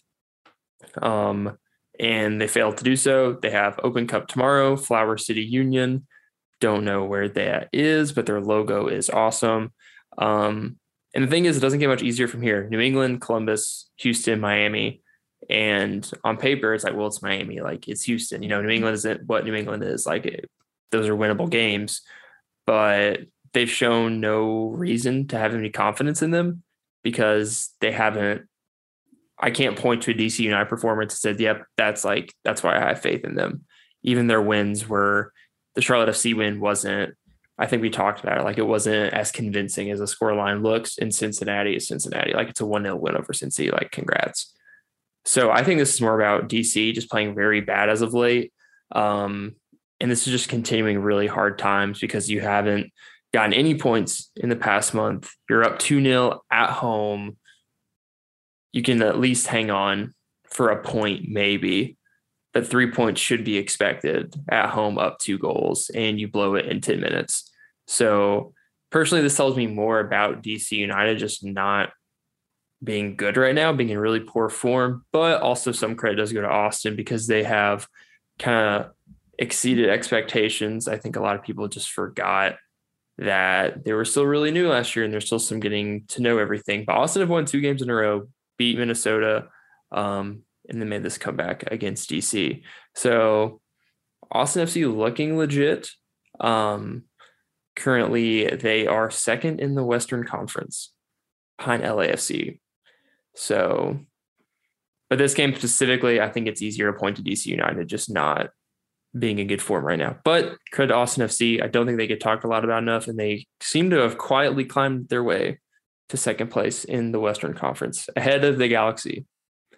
Um, and they failed to do so. They have Open Cup tomorrow, Flower City Union. Don't know where that is, but their logo is awesome. Um, and the thing is, it doesn't get much easier from here. New England, Columbus, Houston, Miami. And on paper, it's like, well, it's Miami. Like, it's Houston. You know, New England isn't what New England is. Like, it, those are winnable games. But they've shown no reason to have any confidence in them because they haven't. I can't point to a D C United performance and said, yep, that's like, that's why I have faith in them. Even their wins were, the Charlotte F C win wasn't, I think we talked about it, like it wasn't as convincing as a scoreline looks. In Cincinnati is Cincinnati. Like it's a one nil win over Cincy. Like congrats. So I think this is more about D C just playing very bad as of late. Um, and this is just continuing really hard times because you haven't gotten any points in the past month. You're up two nil at home. You can at least hang on for a point, maybe, but three points should be expected at home, up two goals, and you blow it in ten minutes. So personally, this tells me more about D C United just not being good right now, being in really poor form, but also some credit does go to Austin because they have kind of exceeded expectations. I think a lot of people just forgot that they were still really new last year and there's still some getting to know everything. But Austin have won two games in a row, beat Minnesota, um, and then made this comeback against D C. So Austin F C looking legit. Um, currently, they are second in the Western Conference behind L A F C. So, but this game specifically, I think it's easier to point to D C United just not being in good form right now. But credit to Austin F C. I don't think they get talked a lot about enough, and they seem to have quietly climbed their way to second place in the Western Conference, ahead of the Galaxy.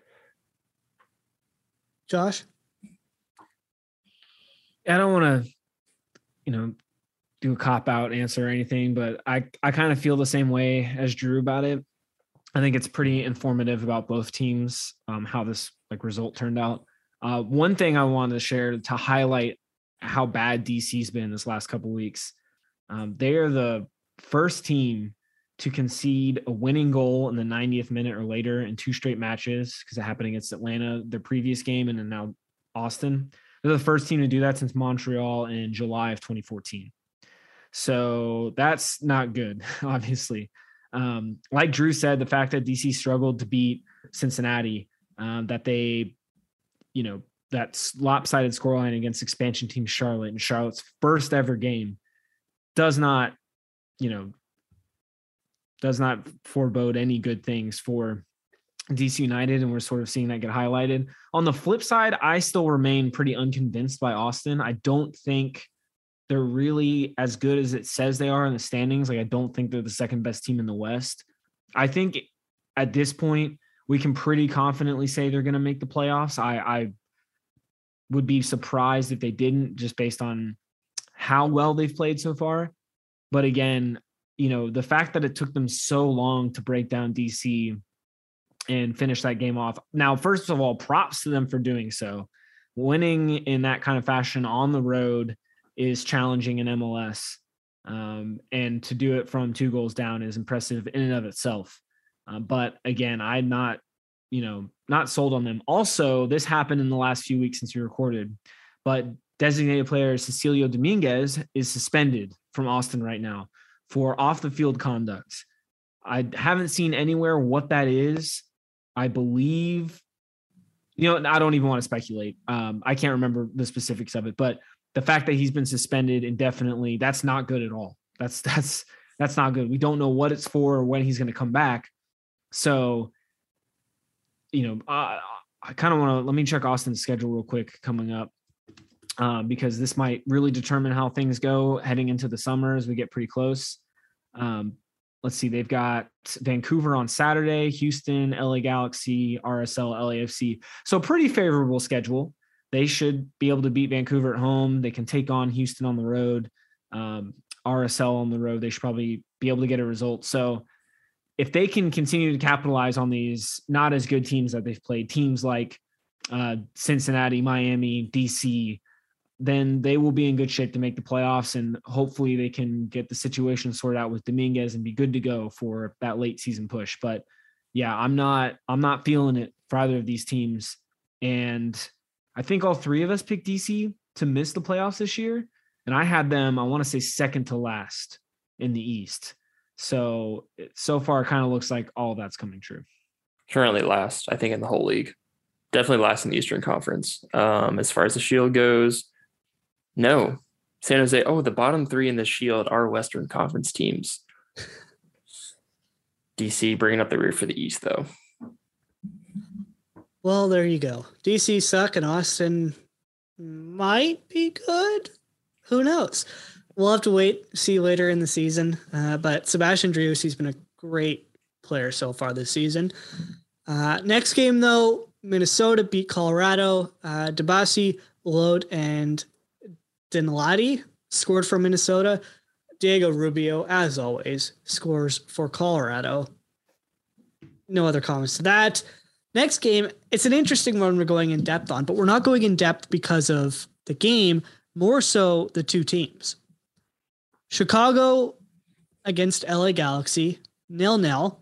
Josh? I don't want to, you know, do a cop-out answer or anything, but I, I kind of feel the same way as Drew about it. I think it's pretty informative about both teams, um, how this like result turned out. Uh, one thing I wanted to share to highlight how bad D C's been this last couple of weeks. Um, they are the first team to concede a winning goal in the ninetieth minute or later in two straight matches, because it happened against Atlanta, their previous game, and then now Austin. They're the first team to do that since Montreal in July of twenty fourteen. So that's not good, obviously. Um, like Drew said, the fact that D C struggled to beat Cincinnati, um, that they, you know, that lopsided scoreline against expansion team Charlotte in Charlotte's first ever game does not, you know, does not forebode any good things for D C United, and we're sort of seeing that get highlighted. On the flip side, I still remain pretty unconvinced by Austin. I don't think they're really as good as it says they are in the standings. Like, I don't think they're the second best team in the West. I think at this point, we can pretty confidently say they're going to make the playoffs. I, I would be surprised if they didn't, just based on how well they've played so far. But again, you know, the fact that it took them so long to break down D C and finish that game off. Now, first of all, props to them for doing so. Winning in that kind of fashion on the road is challenging in M L S. Um, and to do it from two goals down is impressive in and of itself. Uh, but again, I'm not, you know, not sold on them. Also, this happened in the last few weeks since we recorded, but designated player Cecilio Dominguez is suspended from Austin right now for off the field conduct. I haven't seen anywhere what that is. I believe you know, I don't even want to speculate. Um, I can't remember the specifics of it, but the fact that he's been suspended indefinitely, that's not good at all. That's, that's, that's not good. We don't know what it's for or when he's going to come back. So, you know, uh, I kind of want to, let me check Austin's schedule real quick coming up, uh, because this might really determine how things go heading into the summer as we get pretty close. Um, let's see, they've got Vancouver on Saturday, Houston, L A Galaxy, R S L, L A F C. So pretty favorable schedule. They should be able to beat Vancouver at home. They can take on Houston on the road, um, R S L on the road. They should probably be able to get a result. So if they can continue to capitalize on these not as good teams that they've played, teams like uh, Cincinnati, Miami, D C, then they will be in good shape to make the playoffs. And hopefully they can get the situation sorted out with Dominguez and be good to go for that late season push. But yeah, I'm not, I'm not feeling it for either of these teams. And I think all three of us picked D C to miss the playoffs this year. And I had them, I want to say second to last in the East. So, so far it kind of looks like all that's coming true. Currently last, I think, in the whole league. Definitely last in the Eastern Conference. Um, as far as the Shield goes, no. San Jose, oh, the bottom three in the Shield are Western Conference teams. D C bringing up the rear for the East, though. Well, there you go. D C suck and Austin might be good. Who knows? We'll have to wait, see later in the season. Uh, but Sebastian Driussi, he's been a great player so far this season. Uh, next game, though, Minnesota beat Colorado. Uh, Dabasi, Lode, and Dinladi scored for Minnesota. Diego Rubio, as always, scores for Colorado. No other comments to that. Next game, it's an interesting one we're going in depth on, but we're not going in depth because of the game, more so the two teams. Chicago against L A Galaxy, nil-nil.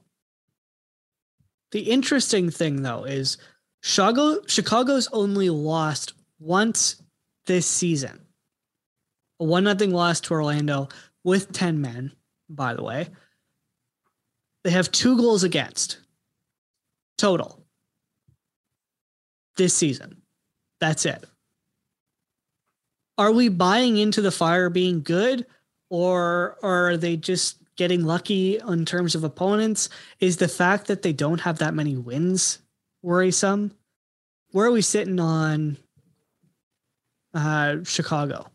The interesting thing, though, is Chicago, Chicago's only lost once this season. A one nothing loss to Orlando with ten men, by the way. They have two goals against total this season. That's it. Are we buying into the Fire being good? Or, or are they just getting lucky in terms of opponents? Is the fact that they don't have that many wins worrisome? Where are we sitting on uh, Chicago?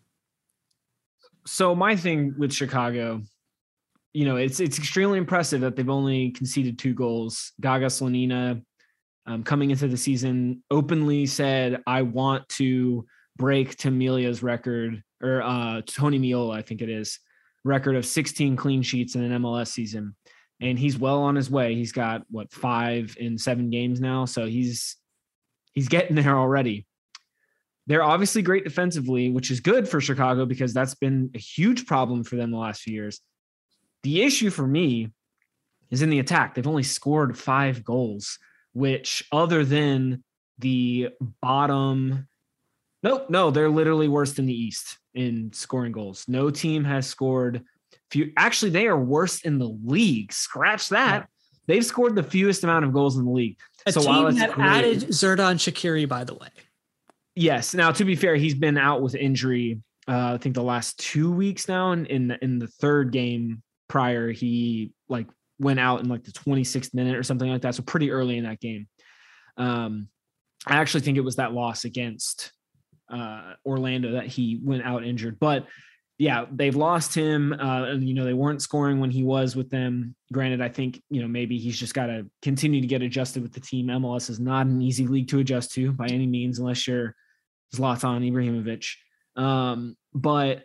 So my thing with Chicago, you know, it's it's extremely impressive that they've only conceded two goals. Gaga Slonina, um, coming into the season, openly said, I want to break Tamilia's record, or uh, Tony Miola, I think it is, record of sixteen clean sheets in an M L S season. And he's well on his way. He's got, what, five in seven games now? So he's he's getting there already. They're obviously great defensively, which is good for Chicago because that's been a huge problem for them the last few years. The issue for me is in the attack. They've only scored five goals, which other than the bottom – nope, no, they're literally worse than the East in scoring goals. No team has scored few. Actually, they are worse in the league. Scratch that. They've scored the fewest amount of goals in the league. A so team while that great, added Xherdan Shaqiri, by the way. Yes. Now, to be fair, he's been out with injury. Uh, I think the last two weeks now, and in, in in the third game prior, he like went out in like the twenty-sixth minute or something like that. So pretty early in that game. Um, I actually think it was that loss against uh, Orlando that he went out injured. But yeah, they've lost him. Uh, and, you know, they weren't scoring when he was with them. Granted, I think, you know, maybe he's just got to continue to get adjusted with the team. M L S is not an easy league to adjust to by any means, unless you're Zlatan Ibrahimovic. Um, but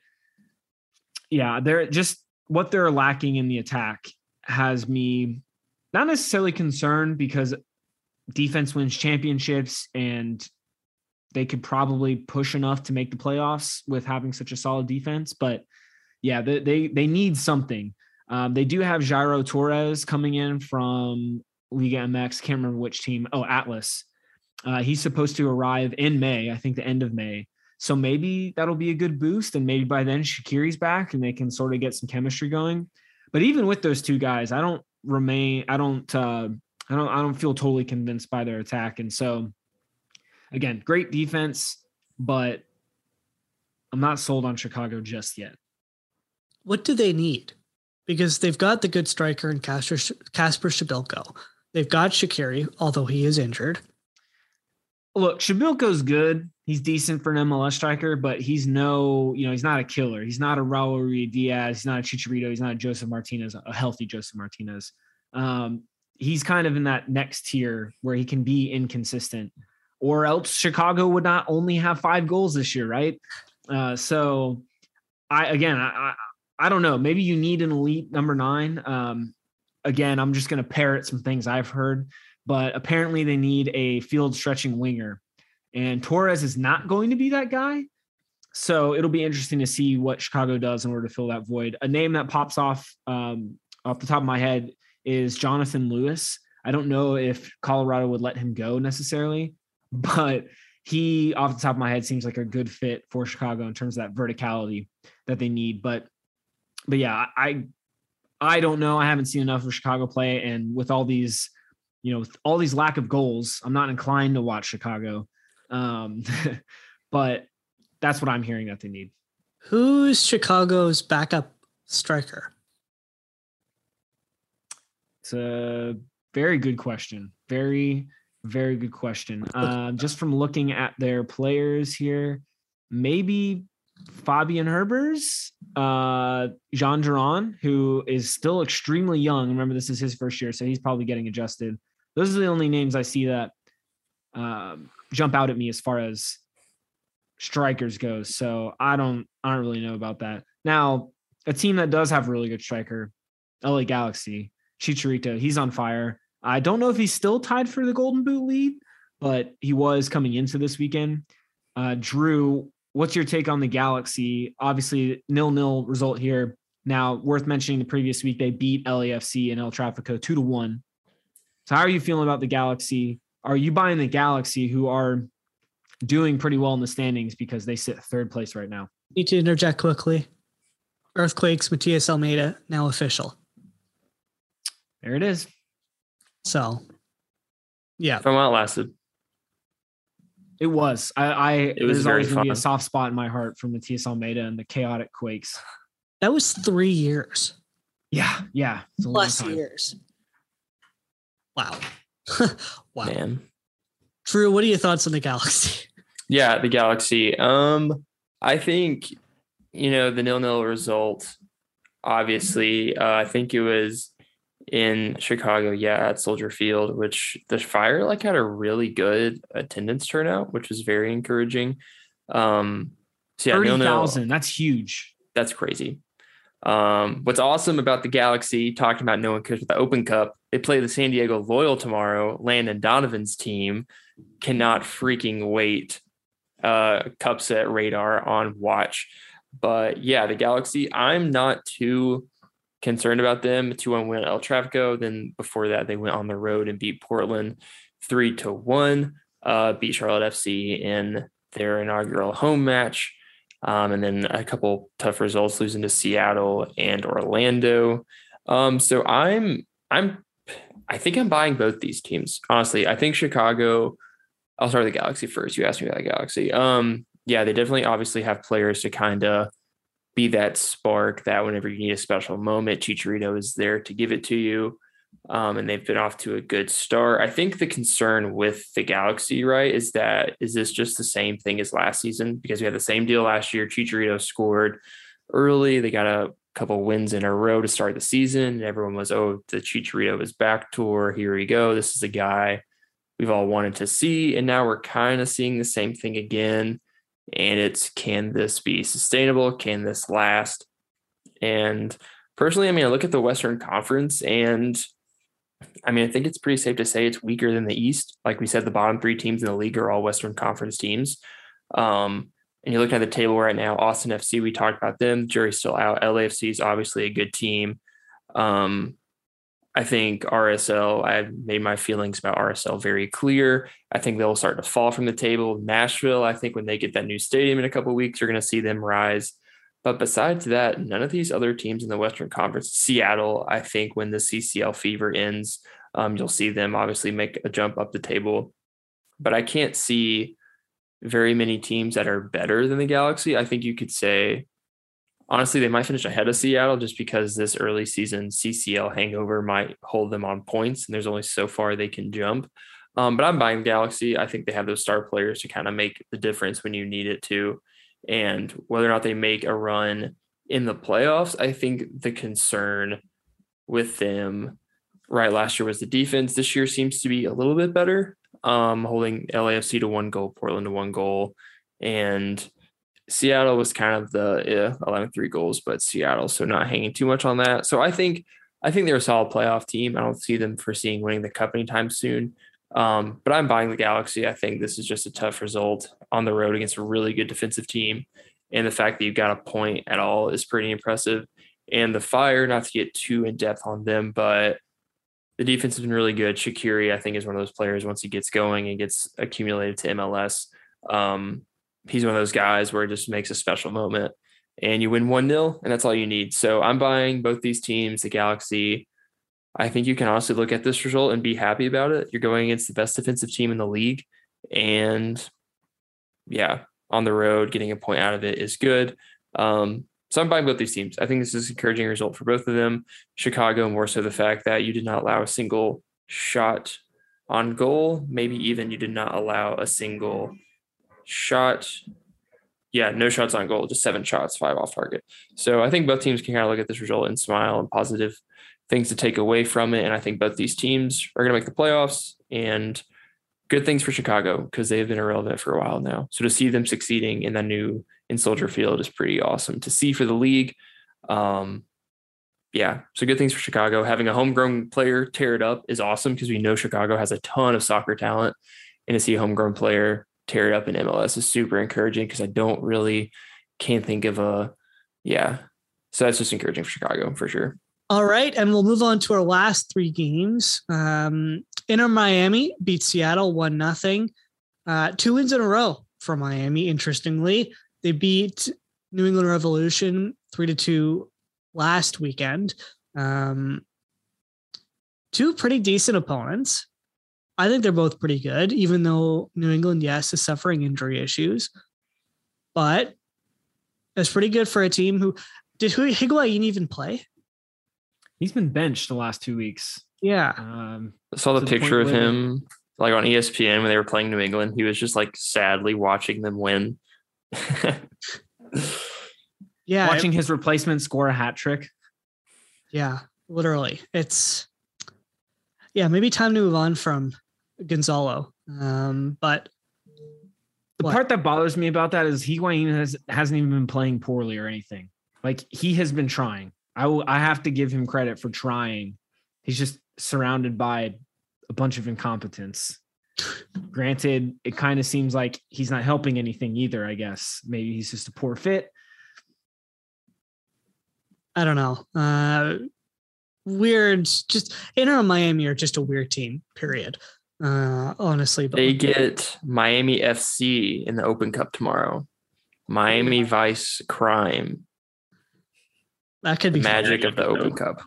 yeah, they're just what they're lacking in the attack has me not necessarily concerned because defense wins championships and they could probably push enough to make the playoffs with having such a solid defense. But yeah, they they, they need something. Um, they do have Jairo Torres coming in from Liga M X. Can't remember which team. Oh, Atlas. Uh, he's supposed to arrive in May, I think the end of May. So maybe that'll be a good boost. And maybe by then Shaqiri's back and they can sort of get some chemistry going. But even with those two guys, I don't remain, I don't, uh, I don't, I don't feel totally convinced by their attack. And so again, great defense, but I'm not sold on Chicago just yet. What do they need? Because they've got the good striker in Casper, Casper Shabilko. They've got Shaqiri, although he is injured. Look, Shabilko's good. He's decent for an M L S striker, but he's no, you know, he's not a killer. He's not a Raul Ruiz-Diaz. He's not a Chicharito. He's not a Joseph Martinez, a healthy Joseph Martinez. Um, he's kind of in that next tier where he can be inconsistent, or else Chicago would not only have five goals this year, right? Uh, so, I again, I, I I don't know. Maybe you need an elite number nine. Um, again, I'm just going to parrot some things I've heard, but apparently they need a field stretching winger, and Torres is not going to be that guy. So it'll be interesting to see what Chicago does in order to fill that void. A name that pops off um, off the top of my head is Jonathan Lewis. I don't know if Colorado would let him go necessarily, but he, off the top of my head, seems like a good fit for Chicago in terms of that verticality that they need. But But yeah, I I don't know. I haven't seen enough of Chicago play, and with all these, you know, with all these lack of goals, I'm not inclined to watch Chicago. Um, but that's what I'm hearing that they need. Who's Chicago's backup striker? It's a very good question. Very, very good question. Uh, just from looking at their players here, maybe Fabian Herbers, uh, Jean Duran, who is still extremely young. Remember, this is his first year, so he's probably getting adjusted. Those are the only names I see that um, jump out at me as far as strikers goes. So I don't, I don't really know about that. Now, a team that does have a really good striker, L A Galaxy, Chicharito, he's on fire. I don't know if he's still tied for the Golden Boot lead, but he was coming into this weekend. Uh, Drew, what's your take on the Galaxy? Obviously, nil-nil result here. Now, worth mentioning, the previous week they beat L A F C and El Trafico two to one. So how are you feeling about the Galaxy? Are you buying the Galaxy, who are doing pretty well in the standings because they sit third place right now? Need to interject quickly. Earthquakes, Matias Almeida, now official. There it is. So, yeah. From while it lasted. It was. I, I it was there's very always going to be a fun. soft spot in my heart for Matias Almeida and the chaotic Quakes. That was three years. Yeah, yeah. It's a long Plus time. years. Wow. Wow. Man. Drew, what are your thoughts on the Galaxy? Yeah, the Galaxy. Um, I think, you know, the nil-nil result, obviously, uh, I think it was in Chicago, yeah, at Soldier Field, which the Fire like had a really good attendance turnout, which was very encouraging. Um, so yeah, thirty thousand, that's huge. That's crazy. Um, what's awesome about the Galaxy, talking about no one cares with the Open Cup, they play the San Diego Loyal tomorrow. Landon Donovan's team. Cannot freaking wait. Uh, cup set radar on watch. But yeah, the Galaxy, I'm not too concerned about them. two one win at El Trafico. Then before that, they went on the road and beat Portland three to one. Uh, beat Charlotte F C in their inaugural home match. Um, and then a couple tough results, losing to Seattle and Orlando. Um, so I'm, I'm, I think I'm buying both these teams. Honestly, I think Chicago, I'll start with the Galaxy first. You asked me about the Galaxy. Um, yeah, they definitely obviously have players to kind of be that spark that whenever you need a special moment, Chicharito is there to give it to you. Um, and they've been off to a good start. I think the concern with the Galaxy, right, is that is this just the same thing as last season? Because we had the same deal last year. Chicharito scored early. They got a couple wins in a row to start the season. And everyone was, oh, the Chicharito is back tour. Here we go. This is a guy we've all wanted to see. And now we're kind of seeing the same thing again. And it's, can this be sustainable? Can this last? And personally, I mean, I look at the Western Conference and I mean, I think it's pretty safe to say it's weaker than the East. Like we said, the bottom three teams in the league are all Western Conference teams. Um, and you're looking at the table right now, Austin F C, we talked about them. Jury's still out. L A F C is obviously a good team. Um, I think R S L, I've made my feelings about R S L very clear. I think they'll start to fall from the table. Nashville, I think when they get that new stadium in a couple of weeks, you're going to see them rise. But besides that, none of these other teams in the Western Conference, Seattle, I think when the C C L fever ends, um, you'll see them obviously make a jump up the table. but I can't see very many teams that are better than the Galaxy. I think you could say, honestly, they might finish ahead of Seattle just because this early season C C L hangover might hold them on points, and there's only so far they can jump. Um, but I'm buying Galaxy. I think they have those star players to kind of make the difference when you need it to. And whether or not they make a run in the playoffs, I think the concern with them right last year was the defense. This year seems to be a little bit better, um, holding L A F C to one goal, Portland to one goal. And Seattle was kind of the yeah, allowing three goals, but Seattle, so not hanging too much on that. So I think I think they're a solid playoff team. I don't see them foreseeing winning the cup anytime soon. Um, but I'm buying the Galaxy. I think this is just a tough result on the road against a really good defensive team. And the fact that you've got a point at all is pretty impressive. And the Fire, not to get too in depth on them, but the defense has been really good. Shaqiri, I think, is one of those players once he gets going and gets accumulated to M L S. Um, he's one of those guys where it just makes a special moment. And you win one nil, and that's all you need. So I'm buying both these teams, the Galaxy. I think you can honestly look at this result and be happy about it. You're going against the best defensive team in the league. And yeah, on the road, getting a point out of it is good. Um, so I'm buying both these teams. I think this is an encouraging result for both of them. Chicago, more so the fact that you did not allow a single shot on goal. Maybe even you did not allow a single shot. Yeah, no shots on goal, just seven shots, five off target. So I think both teams can kind of look at this result and smile and positive things to take away from it. And I think both these teams are going to make the playoffs, and good things for Chicago because they've been irrelevant for a while now. So to see them succeeding in the new in Soldier Field is pretty awesome to see for the league. Um, yeah, so good things for Chicago. Having a homegrown player tear it up is awesome because we know Chicago has a ton of soccer talent, and to see a homegrown player tear it up in M L S is super encouraging because I don't really can't think of a, yeah. So that's just encouraging for Chicago for sure. All right, and we'll move on to our last three games. Um, Inter Miami beat Seattle one nothing. Uh, two wins in a row for Miami, interestingly. They beat New England Revolution three to two last weekend. Um, two pretty decent opponents. I think they're both pretty good, even though New England, yes, is suffering injury issues. But it's pretty good for a team who – did Higuain even play? He's been benched the last two weeks. Yeah. Um, I saw the the picture of point where- him like on E S P N when they were playing New England. He was just like sadly watching them win. Yeah. watching his replacement score a hat trick. Yeah, literally. It's yeah, maybe time to move on from Gonzalo. Um, but The what? part that bothers me about that is Higuain has, hasn't even been playing poorly or anything. Like, he has been trying. I will, I have to give him credit for trying. He's just surrounded by a bunch of incompetence. Granted, it kind of seems like he's not helping anything either, I guess. Maybe he's just a poor fit. I don't know. Uh, weird. Just Inter Miami are just a weird team, period. Uh, honestly, but They get Miami F C in the Open Cup tomorrow. Miami Vice Crime. that could be fun. Magic of the Open Cup.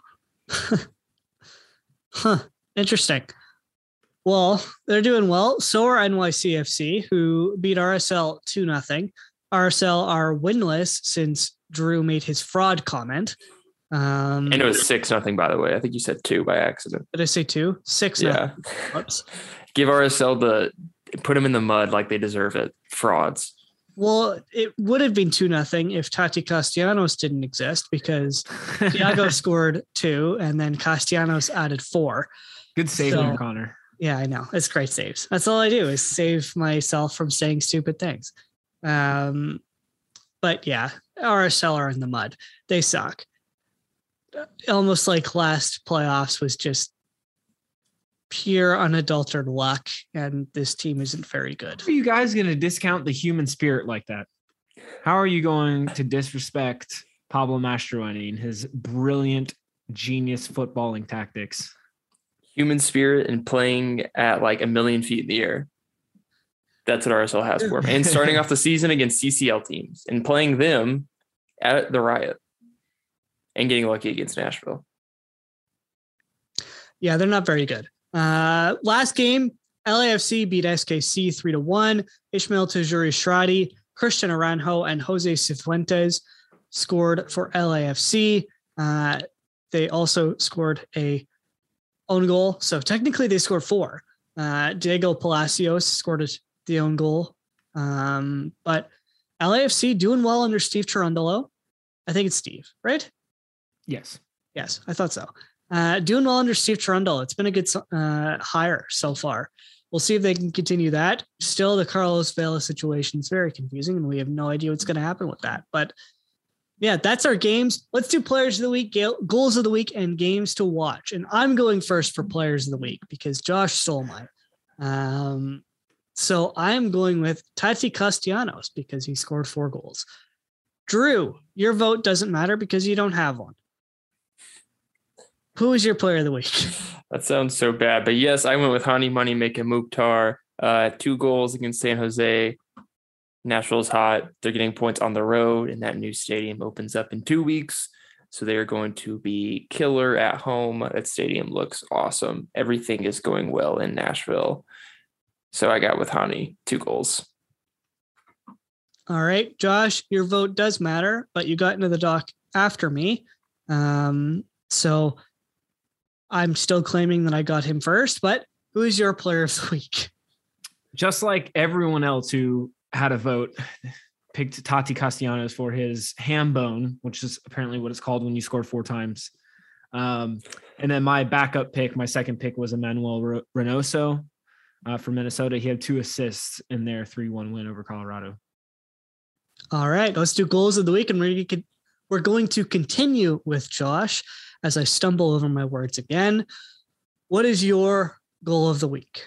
Huh. Interesting. Well, they're doing well. So are N Y C F C, who beat R S L two nothing. R S L are winless since Drew made his fraud comment. Um, And it was six nothing, by the way. I think you said two by accident. did I say two? Six. Yeah. Oops. Give R S L the put them in the mud like they deserve it. Frauds. Well, it would have been two nothing if Tati Castellanos didn't exist, because Thiago scored two and then Castellanos added four. Good save So- there, Connor. Yeah, I know. It's great saves. That's all I do is save myself from saying stupid things. Um, but yeah, R S L are in the mud. They suck. Almost like last playoffs was just pure unadulterated luck, and this team isn't very good. How are you guys going to discount the human spirit like that? How are you going to disrespect Pablo Mastroeni and his brilliant, genius footballing tactics? Human spirit and playing at like a million feet in the air. That's what R S L has for them. And starting off the season against C C L teams and playing them at the Riot and getting lucky against Nashville. Yeah, they're not very good. Uh, last game, L A F C beat S K C three to one. Ishmael Tajuri Shradi, Christian Aranjo, and Jose Cifuentes scored for L A F C. Uh, they also scored a own goal. So technically they scored four. Uh, Diego Palacios scored a, the own goal. Um, but L A F C doing well under Steve Cherundolo. I think it's Steve, right? Yes. Yes, I thought so. Uh, doing well under Steve Cherundolo. It's been a good uh, hire so far. We'll see if they can continue that. Still, the Carlos Vela situation is very confusing, and we have no idea what's going to happen with that. But yeah, that's our games. Let's do players of the week, goals of the week, and games to watch. And I'm going first for players of the week because Josh stole mine. Um, so I'm going with Tati Castellanos because he scored four goals. Drew, your vote doesn't matter because you don't have one. Who is your player of the week? That sounds so bad. But yes, I went with Hani Moneymaker Mukhtar. Uh, two goals against San Jose. Nashville's hot. They're getting points on the road, and that new stadium opens up in two weeks. So they are going to be killer at home. That stadium looks awesome. Everything is going well in Nashville. So I got with Hani, two goals. All right, Josh, your vote does matter, but you got into the dock after me. Um, so I'm still claiming that I got him first, but who is your player of the week? Just like everyone else who had a vote, picked Tati Castellanos for his ham bone, which is apparently what it's called when you score four times. Um, and then my backup pick, my second pick was Emmanuel Reynoso uh, for Minnesota. He had two assists in their three one win over Colorado. All right, let's do goals of the week, and we're, we're going to continue with Josh as I stumble over my words again. What is your goal of the week?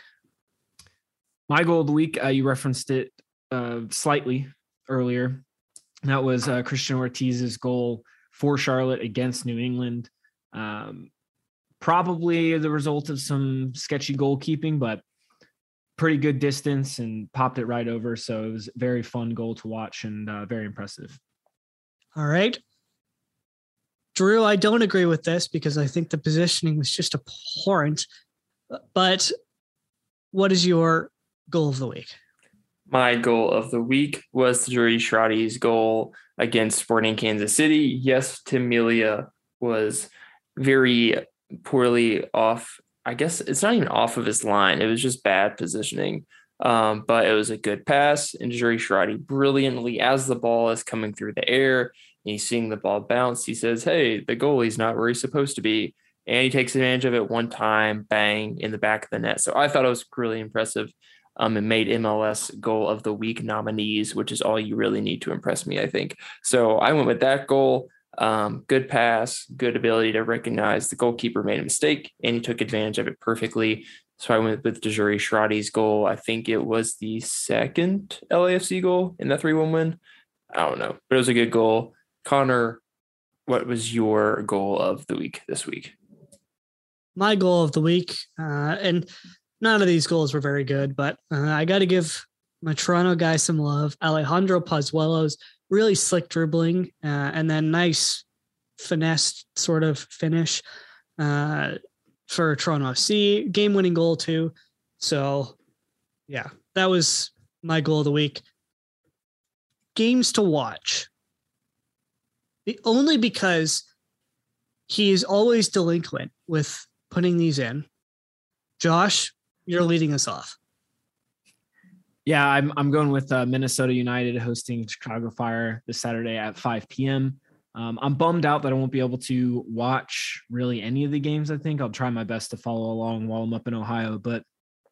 My goal of the week, uh, you referenced it uh, slightly earlier. That was uh, Christian Ortiz's goal for Charlotte against New England. Um, probably the result of some sketchy goalkeeping, but pretty good distance and popped it right over. So it was a very fun goal to watch and uh, very impressive. All right. Drew, I don't agree with this because I think the positioning was just abhorrent. But what is your goal of the week? My goal of the week was Tajuri Shradi's goal against Sporting Kansas City. Yes, Tim Melia was very poorly off. I guess it's not even off of his line. It was just bad positioning. Um, but it was a good pass. And Tajuri Shradi brilliantly, as the ball is coming through the air, and he's seeing the ball bounce, he says, hey, the goalie's not where he's supposed to be. And he takes advantage of it one time, bang, in the back of the net. So I thought it was really impressive. Um, and made M L S goal of the week nominees, which is all you really need to impress me, I think. So I went with that goal. Um, good pass, good ability to recognize the goalkeeper made a mistake, and he took advantage of it perfectly. So I went with Tajuri Shradi's goal. I think it was the second L A F C goal in that three one win. I don't know, but it was a good goal. Connor, what was your goal of the week this week? My goal of the week, uh, and none of these goals were very good, but uh, I got to give my Toronto guy some love. Alejandro Pozuelo's really slick dribbling, uh, and then nice finesse sort of finish uh, for Toronto F C. Game-winning goal too. So, yeah, that was my goal of the week. Games to watch. The, only because he is always delinquent with putting these in. Josh, you're leading us off. Yeah, I'm I'm going with uh, Minnesota United hosting Chicago Fire this Saturday at five p.m. Um, I'm bummed out that I won't be able to watch really any of the games. I think I'll try my best to follow along while I'm up in Ohio. But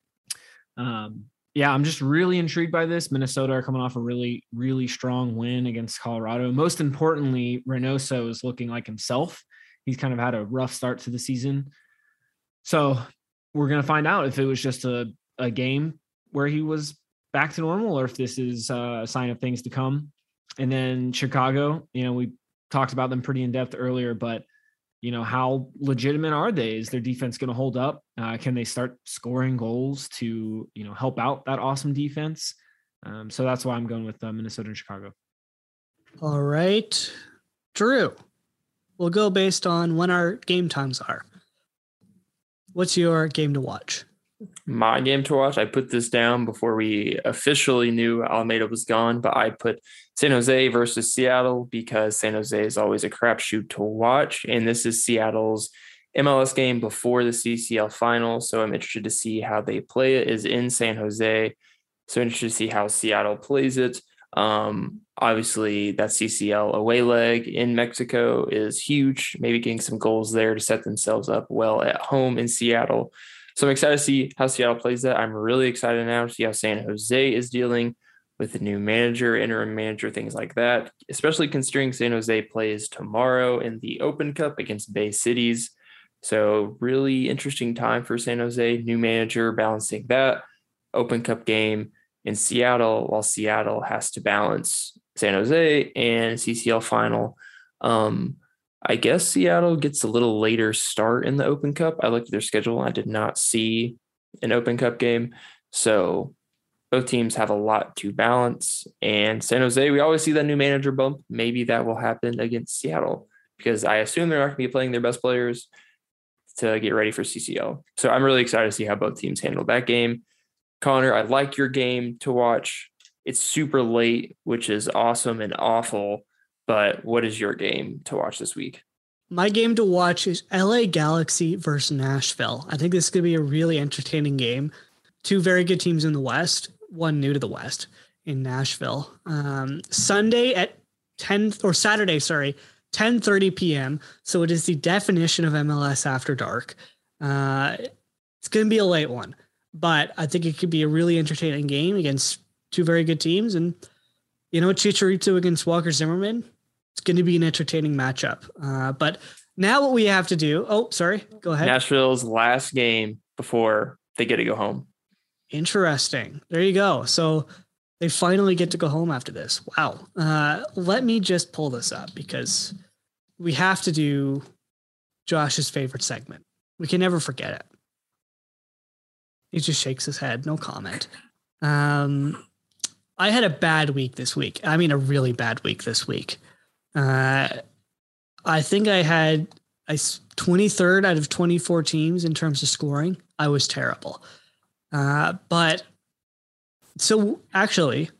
um, yeah, I'm just really intrigued by this. Minnesota are coming off a really, really strong win against Colorado. Most importantly, Reynoso is looking like himself. He's kind of had a rough start to the season. So we're going to find out if it was just a, a game where he was back to normal or if this is a sign of things to come. And then Chicago, you know, we talked about them pretty in depth earlier, but you know, how legitimate are they? Is their defense going to hold up? Uh, can they start scoring goals to, you know, help out that awesome defense? Um, so that's why I'm going with uh, Minnesota and Chicago. All right, Drew, we'll go based on when our game times are. What's your game to watch? My game to watch, I put this down before we officially knew Alameda was gone, but I put San Jose versus Seattle because San Jose is always a crapshoot to watch. And this is Seattle's M L S game before the C C L final. So I'm interested to see how they play it. Is in San Jose. So interested to see how Seattle plays it. Um, obviously, that C C L away leg in Mexico is huge. Maybe getting some goals there to set themselves up well at home in Seattle. So I'm excited to see how Seattle plays that. I'm really excited now to see how San Jose is dealing with the new manager, interim manager, things like that, especially considering San Jose plays tomorrow in the Open Cup against Bay Cities. So really interesting time for San Jose, new manager balancing that Open Cup game in Seattle, while Seattle has to balance San Jose and C C L final. Um, I guess Seattle gets a little later start in the Open Cup. I looked at their schedule. I did not see an Open Cup game. So both teams have a lot to balance. And San Jose, we always see that new manager bump. Maybe that will happen against Seattle because I assume they're not going to be playing their best players to get ready for C C L. So I'm really excited to see how both teams handle that game. Connor, I like your game to watch. It's super late, which is awesome and awful. But what is your game to watch this week? My game to watch is L A Galaxy versus Nashville. I think this is going to be a really entertaining game. Two very good teams in the West, one new to the West in Nashville. Um, Sunday at ten or Saturday, sorry, ten thirty p.m. So it is the definition of M L S After Dark. Uh, it's going to be a late one, but I think it could be a really entertaining game against two very good teams. And, you know, Chicharito against Walker Zimmerman, it's going to be an entertaining matchup. Uh, but now what we have to do, oh, sorry, go ahead. Nashville's last game before they get to go home. Interesting. There you go. So they finally get to go home after this. Wow. Uh, let me just pull this up because we have to do Josh's favorite segment. We can never forget it. He just shakes his head. No comment. Um, I had a bad week this week. I mean, a really bad week this week. Uh, I think I had a twenty-third out of twenty-four teams in terms of scoring. I was terrible. Uh, but so actually,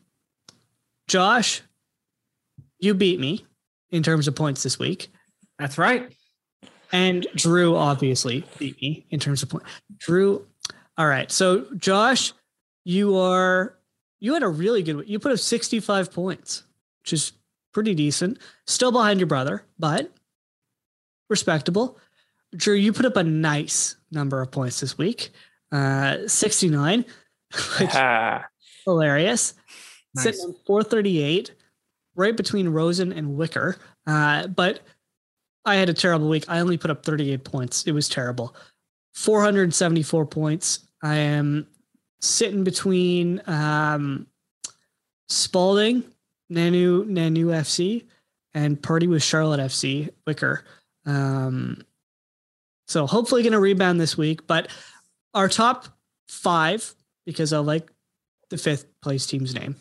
Josh, you beat me in terms of points this week. That's right. And Drew obviously beat me in terms of points. Drew. All right. So Josh, you are, you had a really good, you put up sixty-five points, which is pretty decent. Still behind your brother, but respectable. Drew, you put up a nice number of points this week. Uh, sixty-nine, which Ah. hilarious. Nice. Sitting on four thirty-eight, right between Rosen and Wicker. Uh, but I had a terrible week. I only put up thirty-eight points. It was terrible. four hundred seventy-four points. I am sitting between um, Spalding, Nanu, Nanu F C, and Party with Charlotte F C, Wicker. Um, so hopefully going to rebound this week. But our top five, because I like the fifth place team's name.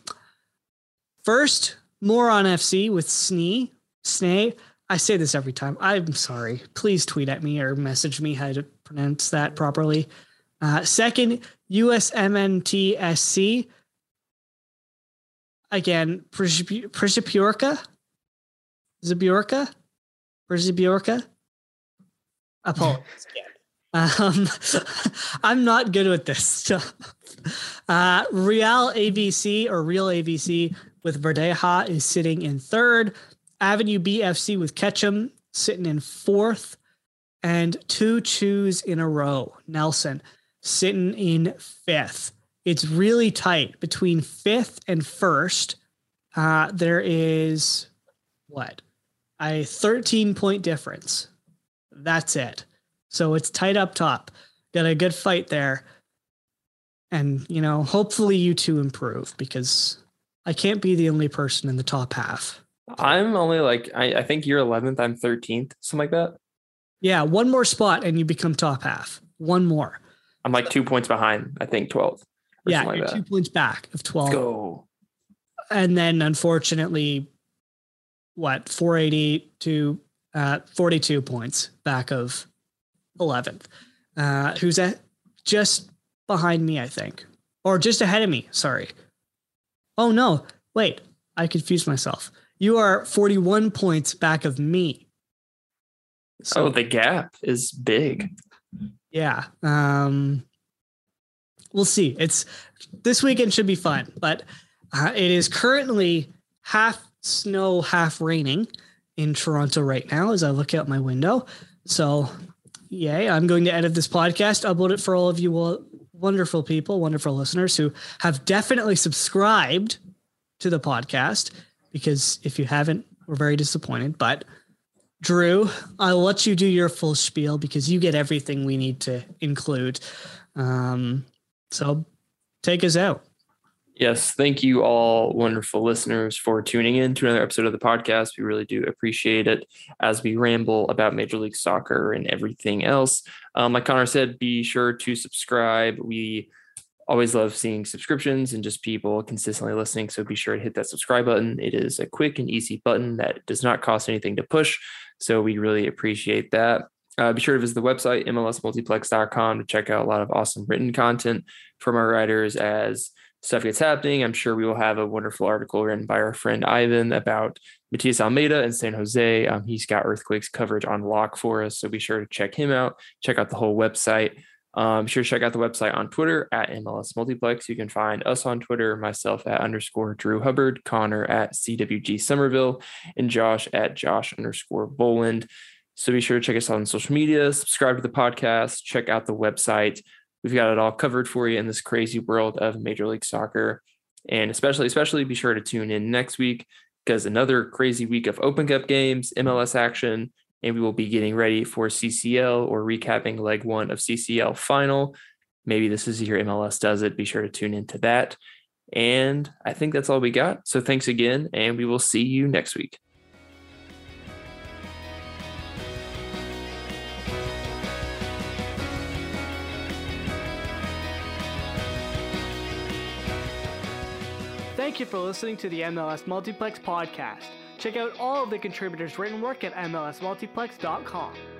First, Moron F C with Snee. Snee. I say this every time. I'm sorry. Please tweet at me or message me how to pronounce that properly. Uh, second, U S M N T S C. Again, Przypiorka? Zabiorka? Przybiorka? Apologies again. Um, I'm not good with this stuff. Uh, Real A B C or Real A B C with Verdeja is sitting in third. Avenue B F C with Ketchum sitting in fourth. And two chews in a row. Nelson sitting in fifth. It's really tight between fifth and first. Uh, there is what? A thirteen point difference. That's it. So it's tight up top. Got a good fight there. And, you know, hopefully you two improve because I can't be the only person in the top half. I'm only like, I, I think you're eleventh. I'm thirteenth, something like that. Yeah, one more spot and you become top half. One more. I'm like two points behind, I think twelfth. Yeah, like you're that. two points back of twelve. Let's go. And then unfortunately, what, four eighty to uh, forty-two points back of eleventh. Uh, who's at just behind me, I think. Or just ahead of me, sorry. Oh, no. Wait, I confused myself. You are forty-one points back of me. So, oh, the gap is big. Yeah. Um, we'll see. It's this weekend should be fun, but uh, it is currently half snow, half raining in Toronto right now as I look out my window. So, yay, I'm going to edit this podcast, upload it for all of you wonderful people, wonderful listeners who have definitely subscribed to the podcast, because if you haven't, we're very disappointed. But Drew, I'll let you do your full spiel because you get everything we need to include. Um, so take us out. Yes, thank you all wonderful listeners for tuning in to another episode of the podcast. We really do appreciate it as we ramble about Major League Soccer and everything else. Um, like Connor said, be sure to subscribe. We always love seeing subscriptions and just people consistently listening, so be sure to hit that subscribe button. It is a quick and easy button that does not cost anything to push, so we really appreciate that. Uh, be sure to visit the website, M L S multiplex dot com, to check out a lot of awesome written content from our writers as stuff gets happening. I'm sure we will have a wonderful article written by our friend Ivan about Matias Almeida and San Jose. Um, he's got Earthquakes coverage on lock for us, so be sure to check him out. Check out the whole website. Um, be sure to check out the website on Twitter at M L S Multiplex. You can find us on Twitter, myself at underscore Drew Hubbard, Connor at C W G Somerville, and Josh at Josh underscore Boland. So be sure to check us out on social media, subscribe to the podcast, check out the website. We've got it all covered for you in this crazy world of Major League Soccer. And especially, especially be sure to tune in next week, because another crazy week of Open Cup games, M L S action, and we will be getting ready for C C L or recapping leg one of C C L final. Maybe this is the year M L S does it. Be sure to tune into that. And I think that's all we got. So thanks again, and we will see you next week. Thank you for listening to the M L S Multiplex podcast. Check out all of the contributors' written work at M L S multiplex dot com.